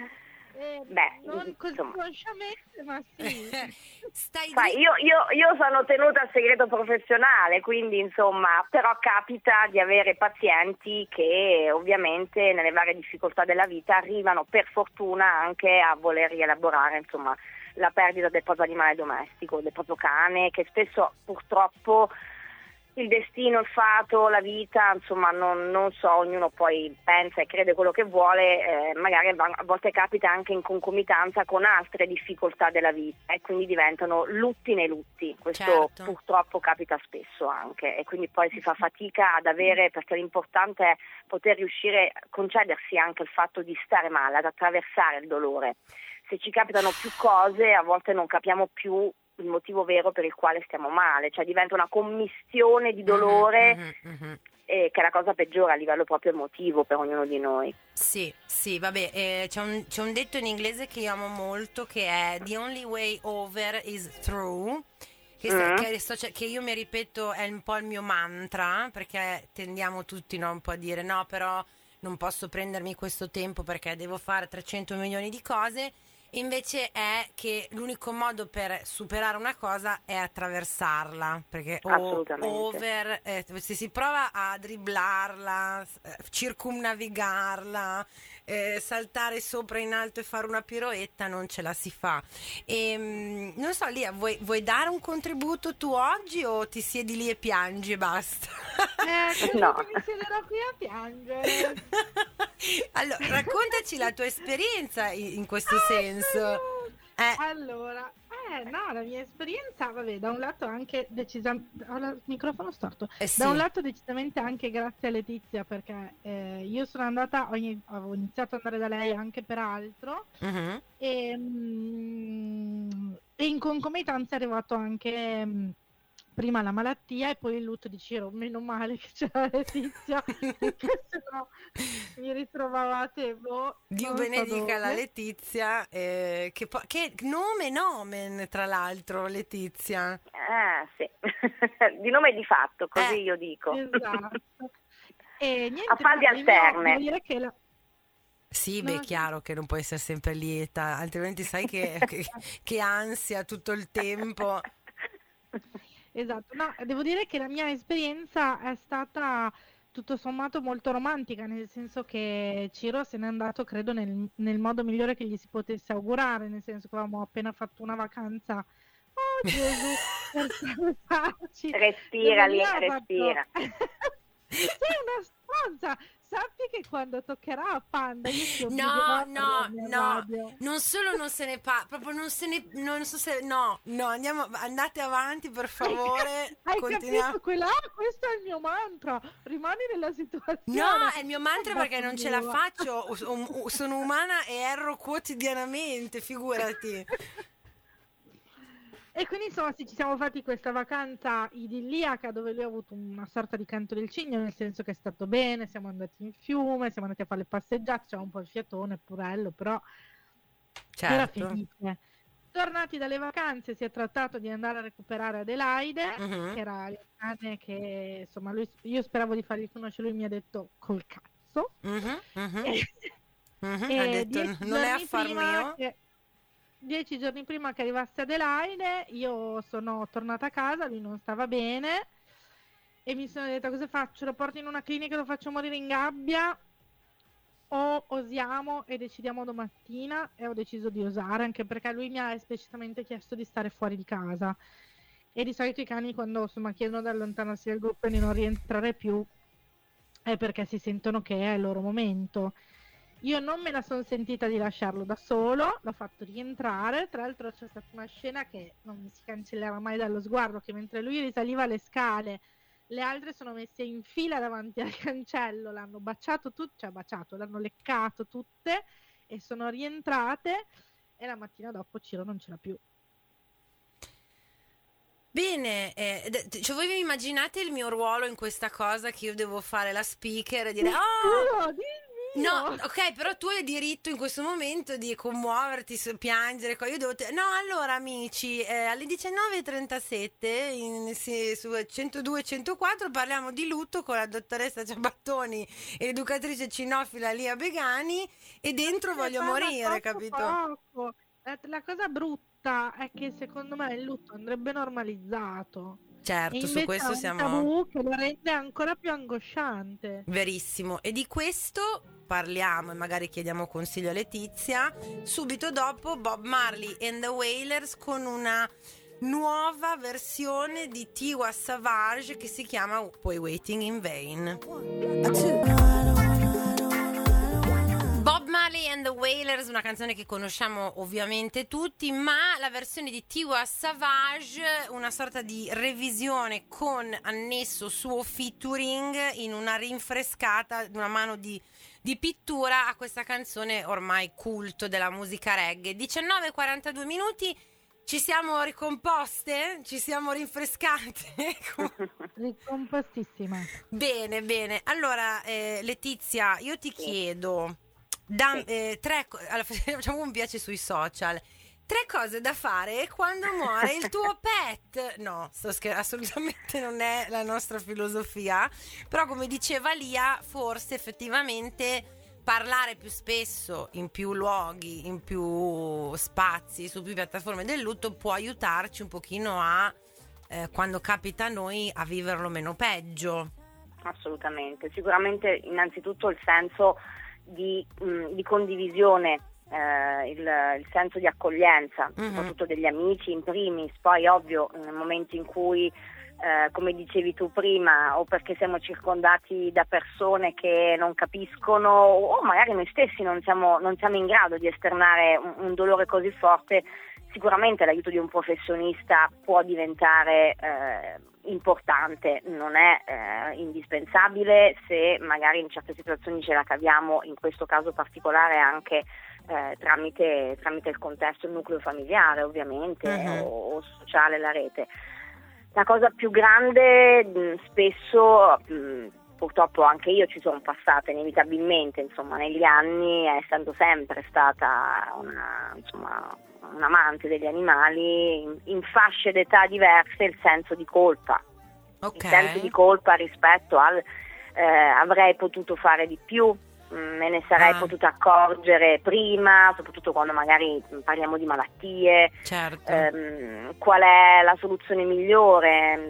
Eh, Beh, non così insomma. consciamente, ma sì. Stai Sai, dritta- io, io, io sono tenuta al segreto professionale, quindi insomma, però capita di avere pazienti che ovviamente nelle varie difficoltà della vita arrivano per fortuna anche a voler rielaborare insomma la perdita del proprio animale domestico, del proprio cane, che spesso purtroppo il destino, il fato, la vita, insomma non, non so, ognuno poi pensa e crede quello che vuole, eh, magari va- a volte capita anche in concomitanza con altre difficoltà della vita e quindi diventano lutti nei lutti, questo Certo. purtroppo capita spesso anche e quindi poi si fa fatica ad avere, perché l'importante è poter riuscire a concedersi anche il fatto di stare male, ad attraversare il dolore. Se ci capitano più cose a volte non capiamo più il motivo vero per il quale stiamo male, cioè diventa una commistione di dolore Mhm, mhm, mhm. eh, che è la cosa peggiore a livello proprio emotivo per ognuno di noi. Sì, sì, vabbè, eh, c'è, un, c'è un detto in inglese che io amo molto che è "The only way over is through", che, sta- Mm. che sto- che io mi ripeto, è un po' il mio mantra, perché tendiamo tutti, no, un po' a dire no, però non posso prendermi questo tempo perché devo fare trecento milioni di cose. Invece è che l'unico modo per superare una cosa è attraversarla, perché o- Assolutamente. over, eh, se si prova a dribblarla, eh, circumnavigarla, eh, saltare sopra in alto e fare una piroetta, non ce la si fa. E, mm, non so, Lia, vuoi, vuoi dare un contributo tu oggi o ti siedi lì e piangi e basta? Eh, credo No. che mi siederò qui a piangere. Allora, raccontaci la tua esperienza in, in questo senso. Eh. Allora, eh, no, la mia esperienza, vabbè, da un lato anche decisamente, ho la- il microfono storto, Eh sì. da un lato decisamente anche grazie a Letizia, perché eh, io sono andata, ho ini- avevo iniziato ad andare da lei anche per altro, Mhm. e, mm, e in concomitanza è arrivato anche mm, prima la malattia e poi il lutto di Ciro. Meno male che c'era Letizia, perché sennò mi ritrovavate boh, Dio non so benedica la dove. Letizia, eh, che, po- che nome nomen, tra l'altro, Letizia. Eh sì, di nome e di fatto, così Eh, io dico. Esatto. E niente, A fasi no, il mio- alterne. devo dire che la- Sì, No, beh, è sì. chiaro che non puoi essere sempre lieta, altrimenti sai che, che, che ansia tutto il tempo. Esatto, no, devo dire che la mia esperienza è stata tutto sommato molto romantica, nel senso che Ciro se n'è andato, credo, nel, nel modo migliore che gli si potesse augurare, nel senso che avevamo appena fatto una vacanza, oh Gesù, per salvarci. Respira Devo lì, dire, ha fatto- respira. Sei una stronza, sappi che quando toccherà a Panda io ti No, obbligherò a no, parlarne a no, radio. non solo non se ne parla, proprio non se ne, non so se, no, no, andiamo, andate avanti per favore, Hai continuiamo. capito quella? Questo è il mio mantra, rimani nella situazione. No, è il mio mantra Eh, perché non ce la bambina. faccio, u- u- sono umana e erro quotidianamente, figurati. E quindi insomma sì, ci siamo fatti questa vacanza idilliaca dove lui ha avuto una sorta di canto del cigno, nel senso che è stato bene, siamo andati in fiume, siamo andati a fare le passeggiate, c'era un po' il fiatone, purello, però era Certo. felice. Tornati dalle vacanze si è trattato di andare a recuperare Adelaide, Mhm. che era il cane che insomma lui, io speravo di fargli conoscere, lui mi ha detto col cazzo. Mhm, mhm, E- mhm. e Ha detto dieci non è giorni affar prima mio. che- Dieci giorni prima che arrivasse Adelaide, io sono tornata a casa, lui non stava bene e mi sono detta cosa faccio? Lo porto in una clinica e lo faccio morire in gabbia o osiamo e decidiamo domattina? E ho deciso di osare, anche perché lui mi ha esplicitamente chiesto di stare fuori di casa e di solito i cani quando insomma chiedono di allontanarsi dal gruppo e di non rientrare più è perché si sentono che è il loro momento. Io non me la sono sentita di lasciarlo da solo, l'ho fatto rientrare, tra l'altro c'è stata una scena che non mi si cancellerà mai dallo sguardo, che mentre lui risaliva le scale, le altre sono messe in fila davanti al cancello, l'hanno baciato tutte, cioè baciato, l'hanno leccato tutte e sono rientrate e la mattina dopo Ciro non c'era più. Bene, eh, d- cioè voi vi immaginate il mio ruolo in questa cosa che io devo fare la speaker e dire oh! Oh, dimmi! No, ok, però tu hai diritto in questo momento di commuoverti, s- piangere. qua. Io devo te- No, allora amici, eh, alle diciannove e trentasette in, sì, su centodue e centoquattro parliamo di lutto con la dottoressa Ciabattoni e l'educatrice cinofila Lia Begani e dentro voglio Parla morire, troppo capito? poco. La, la cosa brutta è che secondo me il lutto andrebbe normalizzato. E Certo, su invece questo è un siamo tabù che lo rende ancora più angosciante. verissimo. E di questo parliamo e magari chiediamo consiglio a Letizia subito dopo Bob Marley and the Wailers con una nuova versione di Tiwa Savage che si chiama Poi Waiting in Vain. Bob Marley and the Wailers, una canzone che conosciamo ovviamente tutti, ma la versione di Tiwa Savage, una sorta di revisione con annesso suo featuring in una rinfrescata, una mano di, di pittura a questa canzone ormai culto della musica reggae. diciannove e quarantadue minuti, ci siamo ricomposte? Ci siamo rinfrescate? Ricompostissima. Bene, bene. Allora, eh, Letizia, io ti chiedo da, Sì. eh, tre, co- allora, facciamo un piace sui social. Tre cose da fare quando muore il tuo pet. No, sto scher- assolutamente non è la nostra filosofia. Però, come diceva Lia, forse effettivamente parlare più spesso, in più luoghi, in più spazi, su più piattaforme del lutto può aiutarci un pochino a, eh, quando capita a noi, a viverlo meno peggio. Assolutamente, sicuramente innanzitutto il senso di, mh, di condivisione, eh, il, il senso di accoglienza, Mhm. soprattutto degli amici in primis, poi ovvio nel momento in cui, eh, come dicevi tu prima, o perché siamo circondati da persone che non capiscono o magari noi stessi non siamo, non siamo in grado di esternare un, un dolore così forte, sicuramente l'aiuto di un professionista può diventare eh, importante, non è eh, indispensabile se magari in certe situazioni ce la caviamo, in questo caso particolare anche eh, tramite, tramite il contesto, il nucleo familiare ovviamente, Mhm. o, o sociale, la rete. La cosa più grande mh, spesso, mh, purtroppo anche io ci sono passata inevitabilmente, insomma, negli anni, essendo sempre stata una, insomma, un amante degli animali, in, in fasce d'età diverse, il senso di colpa. Ok. Il senso di colpa rispetto al eh, avrei potuto fare di più, mh, me ne sarei Ah. potuta accorgere prima, soprattutto quando magari mh, parliamo di malattie. Certo. Ehm, qual è la soluzione migliore?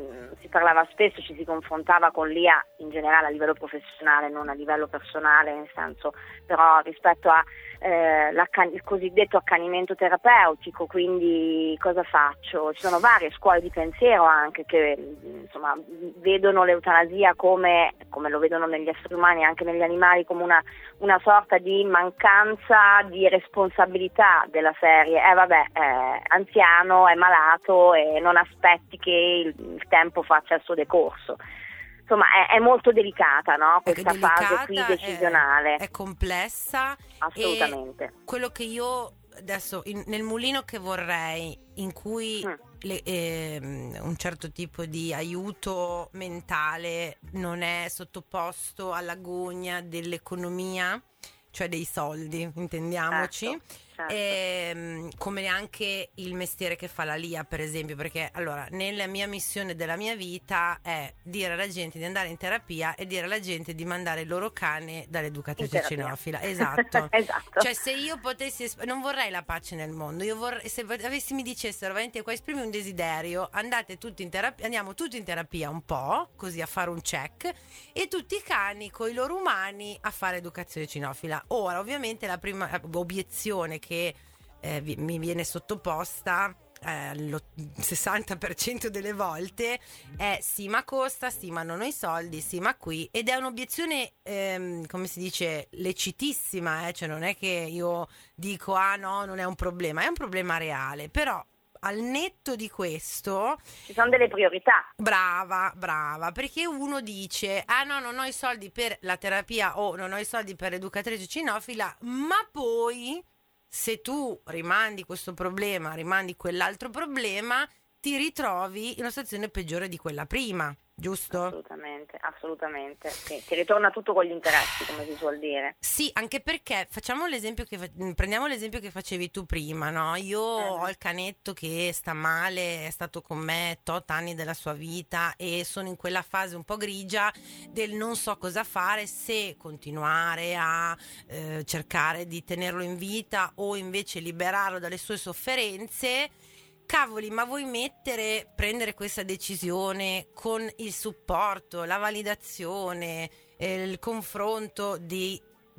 si parlava spesso, ci si confrontava con l'I A in generale a livello professionale, non a livello personale, nel senso, però rispetto a eh, il cosiddetto accanimento terapeutico, quindi cosa faccio? Ci sono varie scuole di pensiero anche che insomma vedono l'eutanasia come, come lo vedono negli esseri umani e anche negli animali, come una, una sorta di mancanza di responsabilità della serie, eh vabbè, è anziano, è malato e non aspetti che il, il tempo faccia il suo decorso. Insomma è, è molto delicata, no? Questa delicata, fase qui decisionale. È, è complessa. Assolutamente. E quello che io adesso in, nel mulino che vorrei, in cui Mm. le, eh, un certo tipo di aiuto mentale non è sottoposto alla gogna dell'economia, cioè dei soldi, intendiamoci. Certo, certo. E, come anche il mestiere che fa la L I A, per esempio, perché allora nella mia missione della mia vita è dire alla gente di andare in terapia e dire alla gente di mandare il loro cane dall'educatrice cinofila. Esatto. Esatto. Cioè, se io potessi esp- non vorrei la pace nel mondo, io vorrei, se avessi mi dicessero veramente qua esprimi un desiderio, andate tutti in terapia, andiamo tutti in terapia un po', così a fare un check, e tutti i cani con i loro umani a fare educazione cinofila. Ora, ovviamente la prima obiezione che eh, vi- mi viene sottoposta eh, lo sessanta per cento delle volte è sì ma costa, sì ma non ho i soldi, sì ma qui, ed è un'obiezione ehm, come si dice lecitissima, eh? Cioè non è che io dico ah no non è un problema, è un problema reale, però al netto di questo Ci sono delle priorità. brava, brava, perché uno dice ah no non ho i soldi per la terapia o non ho i soldi per l'educatrice cinofila, ma poi se tu rimandi questo problema, rimandi quell'altro problema, ti ritrovi in una situazione peggiore di quella prima, giusto? Assolutamente, assolutamente. Sì, ti ritorna tutto con gli interessi, come si suol dire. Sì, anche perché facciamo l'esempio che fa- prendiamo l'esempio che facevi tu prima, no? Io ho il canetto che sta male, è stato con me tot anni della sua vita e sono in quella fase un po' grigia del non so cosa fare, se continuare a eh, cercare di tenerlo in vita o invece liberarlo dalle sue sofferenze. Cavoli, ma vuoi mettere, prendere questa decisione con il supporto, la validazione, eh, il confronto di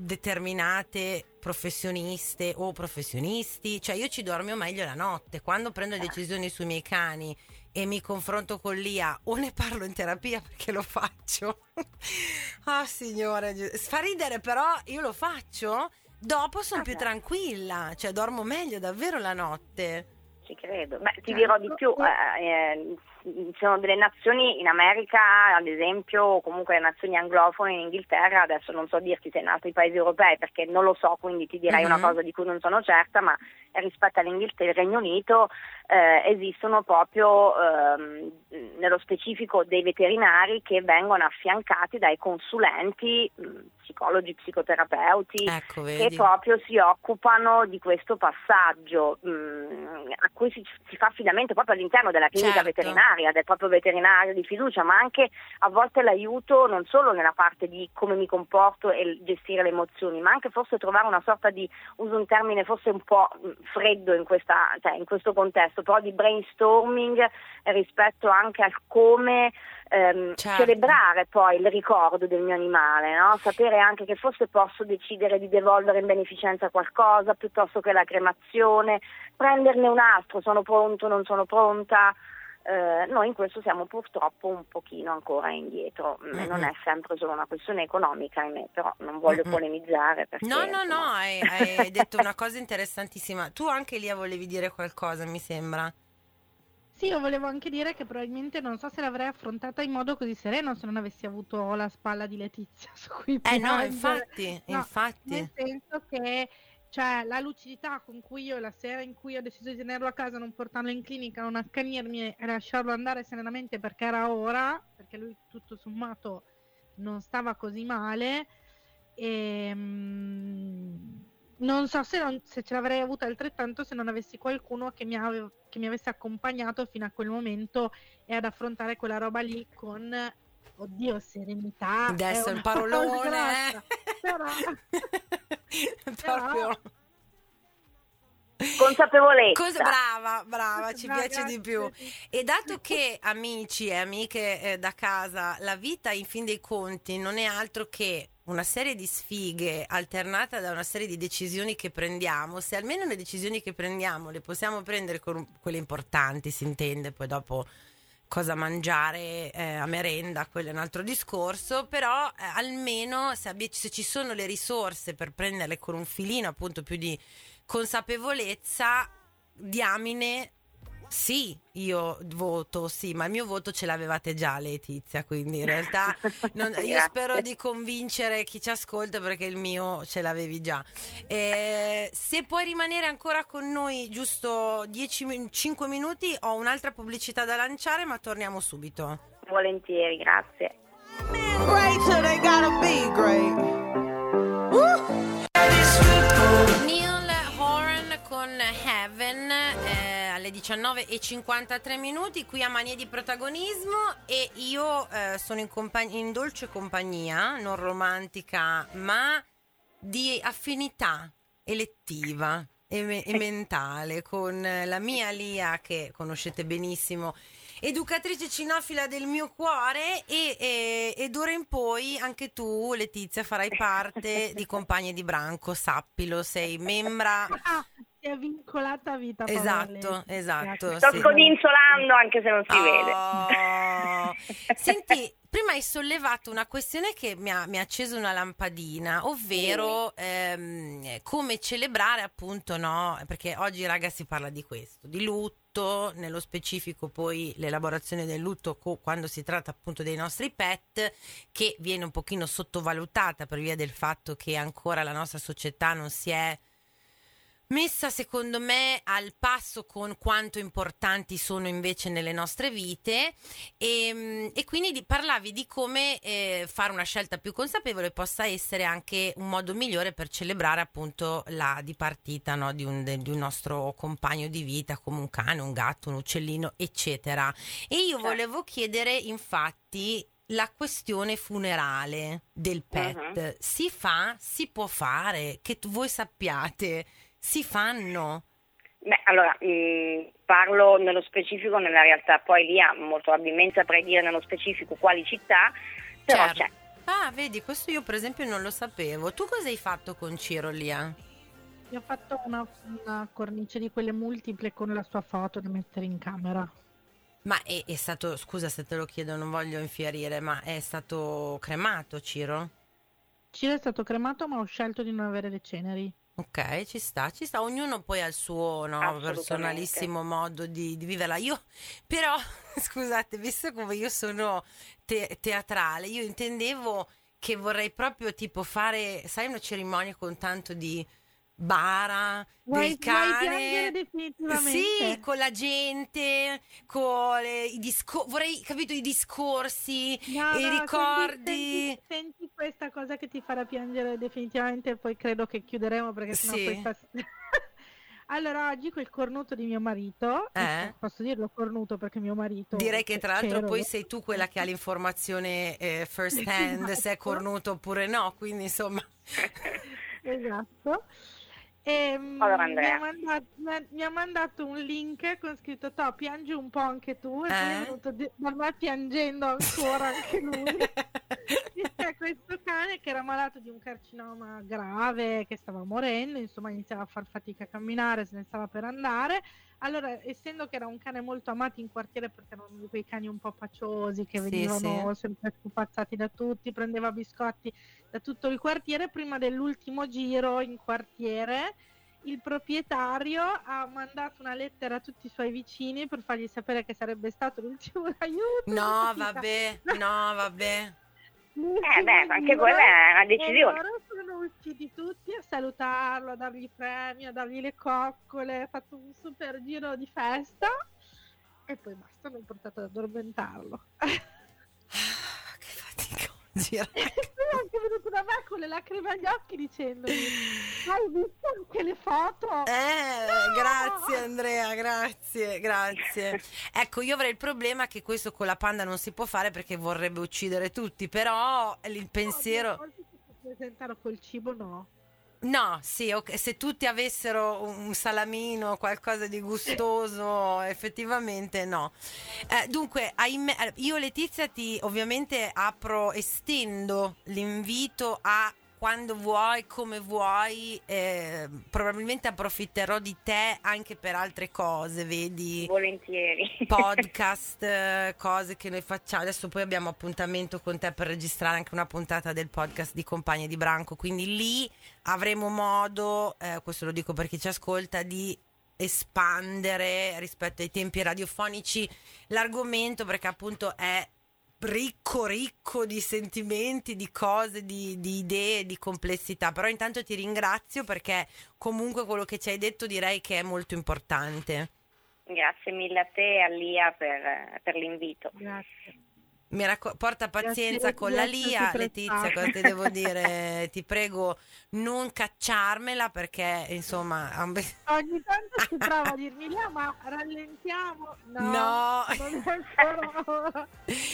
determinate professioniste o professionisti? Cioè io ci dormo meglio la notte, quando prendo decisioni sui miei cani e mi confronto con l'I A o ne parlo in terapia perché lo faccio. Ah signore, fa ridere però io lo faccio, dopo sono più tranquilla, cioè dormo meglio davvero la notte. Ci credo. Beh, ti dirò di più, eh, eh, ci sono delle nazioni in America, ad esempio, o comunque nazioni anglofone in Inghilterra, adesso non so dirti se in altri paesi europei perché non lo so, quindi ti direi Mm-hmm. una cosa di cui non sono certa, ma rispetto all'Inghilterra e al Regno Unito eh, esistono proprio ehm, nello specifico dei veterinari che vengono affiancati dai consulenti, mh, psicologi, psicoterapeuti, Ecco, che vedi. proprio si occupano di questo passaggio mh, a cui si, si fa affidamento proprio all'interno della clinica Certo. veterinaria, del proprio veterinario di fiducia, ma anche a volte l'aiuto non solo nella parte di come mi comporto e gestire le emozioni, ma anche forse trovare una sorta di, uso un termine forse un po' freddo in, questa, cioè in questo contesto, però di brainstorming rispetto anche al come ehm, Certo. celebrare poi il ricordo del mio animale, no? Sapere anche che forse posso decidere di devolvere in beneficenza qualcosa piuttosto che la cremazione, prenderne un altro, sono pronto, non sono pronta. Eh, noi in questo siamo purtroppo un pochino ancora indietro. Mm, non è sempre solo una questione economica, ahimè, però non voglio Mm-mm. polemizzare perché, No, no, no, insomma, hai, hai detto una cosa interessantissima. Tu anche lì volevi dire qualcosa, mi sembra. Sì, io volevo anche dire che probabilmente non so se l'avrei affrontata in modo così sereno se non avessi avuto la spalla di Letizia su cui Eh no, piangere. infatti, No, infatti. Nel senso che cioè, la lucidità con cui io la sera in cui ho deciso di tenerlo a casa, non portarlo in clinica, non accanirmi e lasciarlo andare serenamente perché era ora, perché lui tutto sommato non stava così male, e mm, non so se, non, se ce l'avrei avuta altrettanto se non avessi qualcuno che mi, ave, che mi avesse accompagnato fino a quel momento e ad affrontare quella roba lì con, oddio, serenità. Adesso è il una parolone, parola eh? grossa, però- Proprio. Consapevolezza. Cosa, brava, brava, ci No, piace grazie. di più. E dato che, amici e amiche eh, da casa, la vita in fin dei conti non è altro che una serie di sfighe alternata da una serie di decisioni che prendiamo, se almeno le decisioni che prendiamo le possiamo prendere con quelle importanti, si intende, poi dopo cosa mangiare eh, a merenda, quello è un altro discorso, però eh, almeno se, abbi- se ci sono le risorse per prenderle con un filino appunto più di consapevolezza, diamine, sì, io voto, sì, ma il mio voto ce l'avevate già, Letizia, quindi in realtà non- io Grazie. spero di convincere chi ci ascolta perché il mio ce l'avevi già. Eh, se puoi rimanere ancora con noi giusto dieci cinque minuti, ho un'altra pubblicità da lanciare, ma torniamo subito. Volentieri, grazie. Great till they gotta be great. Neil Horan con Heaven eh, alle diciannove e cinquantatré minuti qui a Manie di Protagonismo, e io eh, sono in, compagn- in dolce compagnia, non romantica ma di affinità elettiva e, me- e mentale, con la mia Lia, che conoscete benissimo, educatrice cinofila del mio cuore, e, e, e d'ora in poi anche tu, Letizia, farai parte di Compagnie di Branco, sappilo, sei membra. Ah, si è vincolata a vita. Esatto, povera Lei. esatto. Sto sì. scodinzolando anche se non si Oh. vede. Senti, prima hai sollevato una questione che mi ha, mi ha acceso una lampadina, ovvero ehm, come celebrare appunto, no? Perché oggi, raga, si parla di questo, di lutto, nello specifico poi l'elaborazione del lutto co- quando si tratta appunto dei nostri pet, che viene un pochino sottovalutata per via del fatto che ancora la nostra società non si è messa, secondo me, al passo con quanto importanti sono invece nelle nostre vite, e, e quindi di, parlavi di come eh, fare una scelta più consapevole possa essere anche un modo migliore per celebrare appunto la dipartita, no, di, un, de- di un nostro compagno di vita, come un cane, un gatto, un uccellino, eccetera. E io volevo chiedere, infatti, la questione funerale del pet. Mhm. Si fa? Si può fare? Che tu- voi sappiate? Si fanno? Beh, allora, mh, parlo nello specifico nella realtà, poi lì ah, molto probabilmente saprei dire nello specifico quali città, però Certo. c'è. Ah, vedi, questo io per esempio non lo sapevo. Tu cosa hai fatto con Ciro, Lia? Gli ho fatto una, una cornice di quelle multiple con la sua foto da mettere in camera. Ma è, è stato, scusa se te lo chiedo, non voglio infierire, ma è stato cremato, Ciro? Ciro è stato cremato, ma ho scelto di non avere le ceneri. Ok, ci sta, ci sta, ognuno poi ha il suo, no, Assolutamente. personalissimo modo di, di viverla. Io però, scusate, visto come io sono te- teatrale, io intendevo che vorrei proprio tipo fare, sai, una cerimonia con tanto di bara, Vuoi, del vuoi cane. piangere definitivamente? Sì, con la gente, con le- i discorsi, vorrei, capito, i discorsi, No, i no, ricordi. Senti, senti, senti questa cosa che ti farà piangere definitivamente, e poi credo che chiuderemo perché sennò Sì. poi sta... Allora, oggi quel cornuto di mio marito, Eh? posso dirlo cornuto perché mio marito... Direi che tra l'altro c'ero. poi sei tu quella che ha l'informazione eh, first hand, se è Esatto. cornuto oppure no, quindi insomma. Esatto. E, mm, Allora, mi, Andrea. ha mandato, mi ha- mi ha mandato un link con scritto: "Toh, piangi un po' anche tu", e poi è Eh? venuto di- da me piangendo ancora anche lui. C'è questo cane che era malato di un carcinoma grave, che stava morendo, insomma iniziava a far fatica a camminare, se ne stava per andare. Allora, essendo che era un cane molto amato in quartiere, perché erano di quei cani un po' paciosi che Sì, venivano sempre spupazzati da tutti, prendeva biscotti da tutto il quartiere, prima dell'ultimo giro in quartiere il proprietario ha mandato una lettera a tutti i suoi vicini per fargli sapere che sarebbe stato l'ultimo aiuto. No, Fatica. vabbè, no, vabbè. Eh beh, anche quella è una decisione. E loro sono usciti tutti a salutarlo, a dargli premi, a dargli le coccole, ha fatto un super giro di festa e poi basta, mi ho portato ad addormentarlo. Ah, che fatica oggi, raga. E poi è anche venuto da me con le lacrime agli occhi dicendomi: "Hai visto anche le foto?" Eh, No! grazie Andrea, grazie, grazie. Ecco, io avrei il problema che questo con la panda non si può fare perché vorrebbe uccidere tutti, però il pensiero... No, presentare col cibo no. No, sì, ok, se tutti avessero un salamino, qualcosa di gustoso, effettivamente no. Eh, dunque, ahimè, io Letizia ti ovviamente apro, estendo l'invito a quando vuoi, come vuoi, eh, probabilmente approfitterò di te anche per altre cose, vedi? Volentieri. Podcast, eh, cose che noi facciamo. Adesso poi abbiamo appuntamento con te per registrare anche una puntata del podcast di Compagni di Branco, quindi lì avremo modo, eh, questo lo dico per chi ci ascolta, di espandere rispetto ai tempi radiofonici l'argomento, perché appunto è ricco ricco di sentimenti, di cose, di, di idee, di complessità. Però intanto ti ringrazio, perché comunque quello che ci hai detto direi che è molto importante. Grazie mille a te e a Lia per, per l'invito. Grazie. Mi racco- porta pazienza Grazie con di la esserti Lia, Letizia, prestata. cosa ti devo dire? Ti prego, non cacciarmela, perché insomma ha un be- Ogni tanto si prova a dirmi Lia, ma rallentiamo. No, No. non è ancora ora.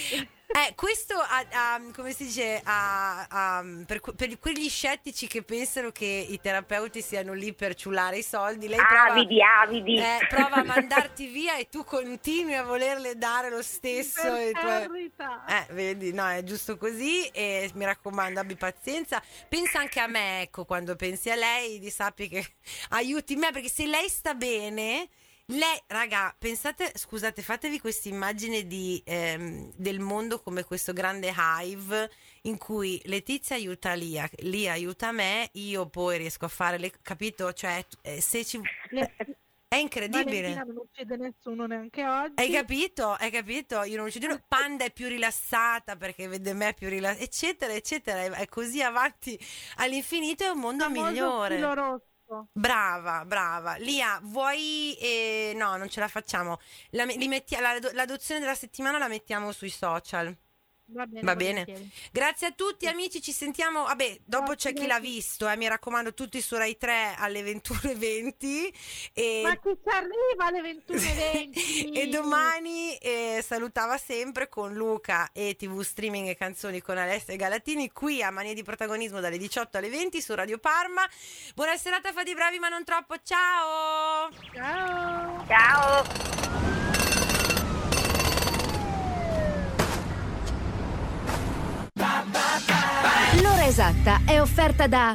Eh, questo ha, ha- come si dice, ha- ha- per, que- per quegli scettici che pensano che i terapeuti siano lì per ciulare i soldi, lei prova, Avidi, avidi. eh, prova a mandarti via e tu continui a volerle dare lo stesso. Per e tu- carità. Eh, vedi, no, è giusto così, e mi raccomando, abbi pazienza. Pensa anche a me, ecco, quando pensi a lei, di sappi che aiuti me, perché se lei sta bene, lei, raga, pensate, scusate, fatevi questa immagine di, ehm, del mondo come questo grande hive in cui Letizia aiuta Lia, Lia aiuta me, io poi riesco a fare le, capito? Cioè, eh, se ci... Le- È incredibile. Valentina non uccide nessuno neanche oggi. Hai capito? Hai capito? Io non uccido. Panda è più rilassata perché vede me più rilassata, eccetera, eccetera. È così avanti all'infinito, è un mondo Famoso migliore. filo rosso. Brava, brava. Lia, vuoi... eh, no, non ce la facciamo. La, li metti- la- l'adozione della settimana la mettiamo sui social. Va bene. Va bene. volentieri. Grazie a tutti amici, ci sentiamo. Vabbè, dopo c'è chi l'ha visto, eh, mi raccomando, tutti su Rai tre alle ventuno e venti. E... Ma chi ci arriva alle ventuno e venti? E domani eh, salutava sempre con Luca e tivù Streaming e Canzoni con Alessia Galatini qui a Manie di Protagonismo dalle diciotto alle venti su Radio Parma. Buona serata, fate i bravi ma non troppo, ciao! Ciao. Ciao. L'ora esatta è offerta da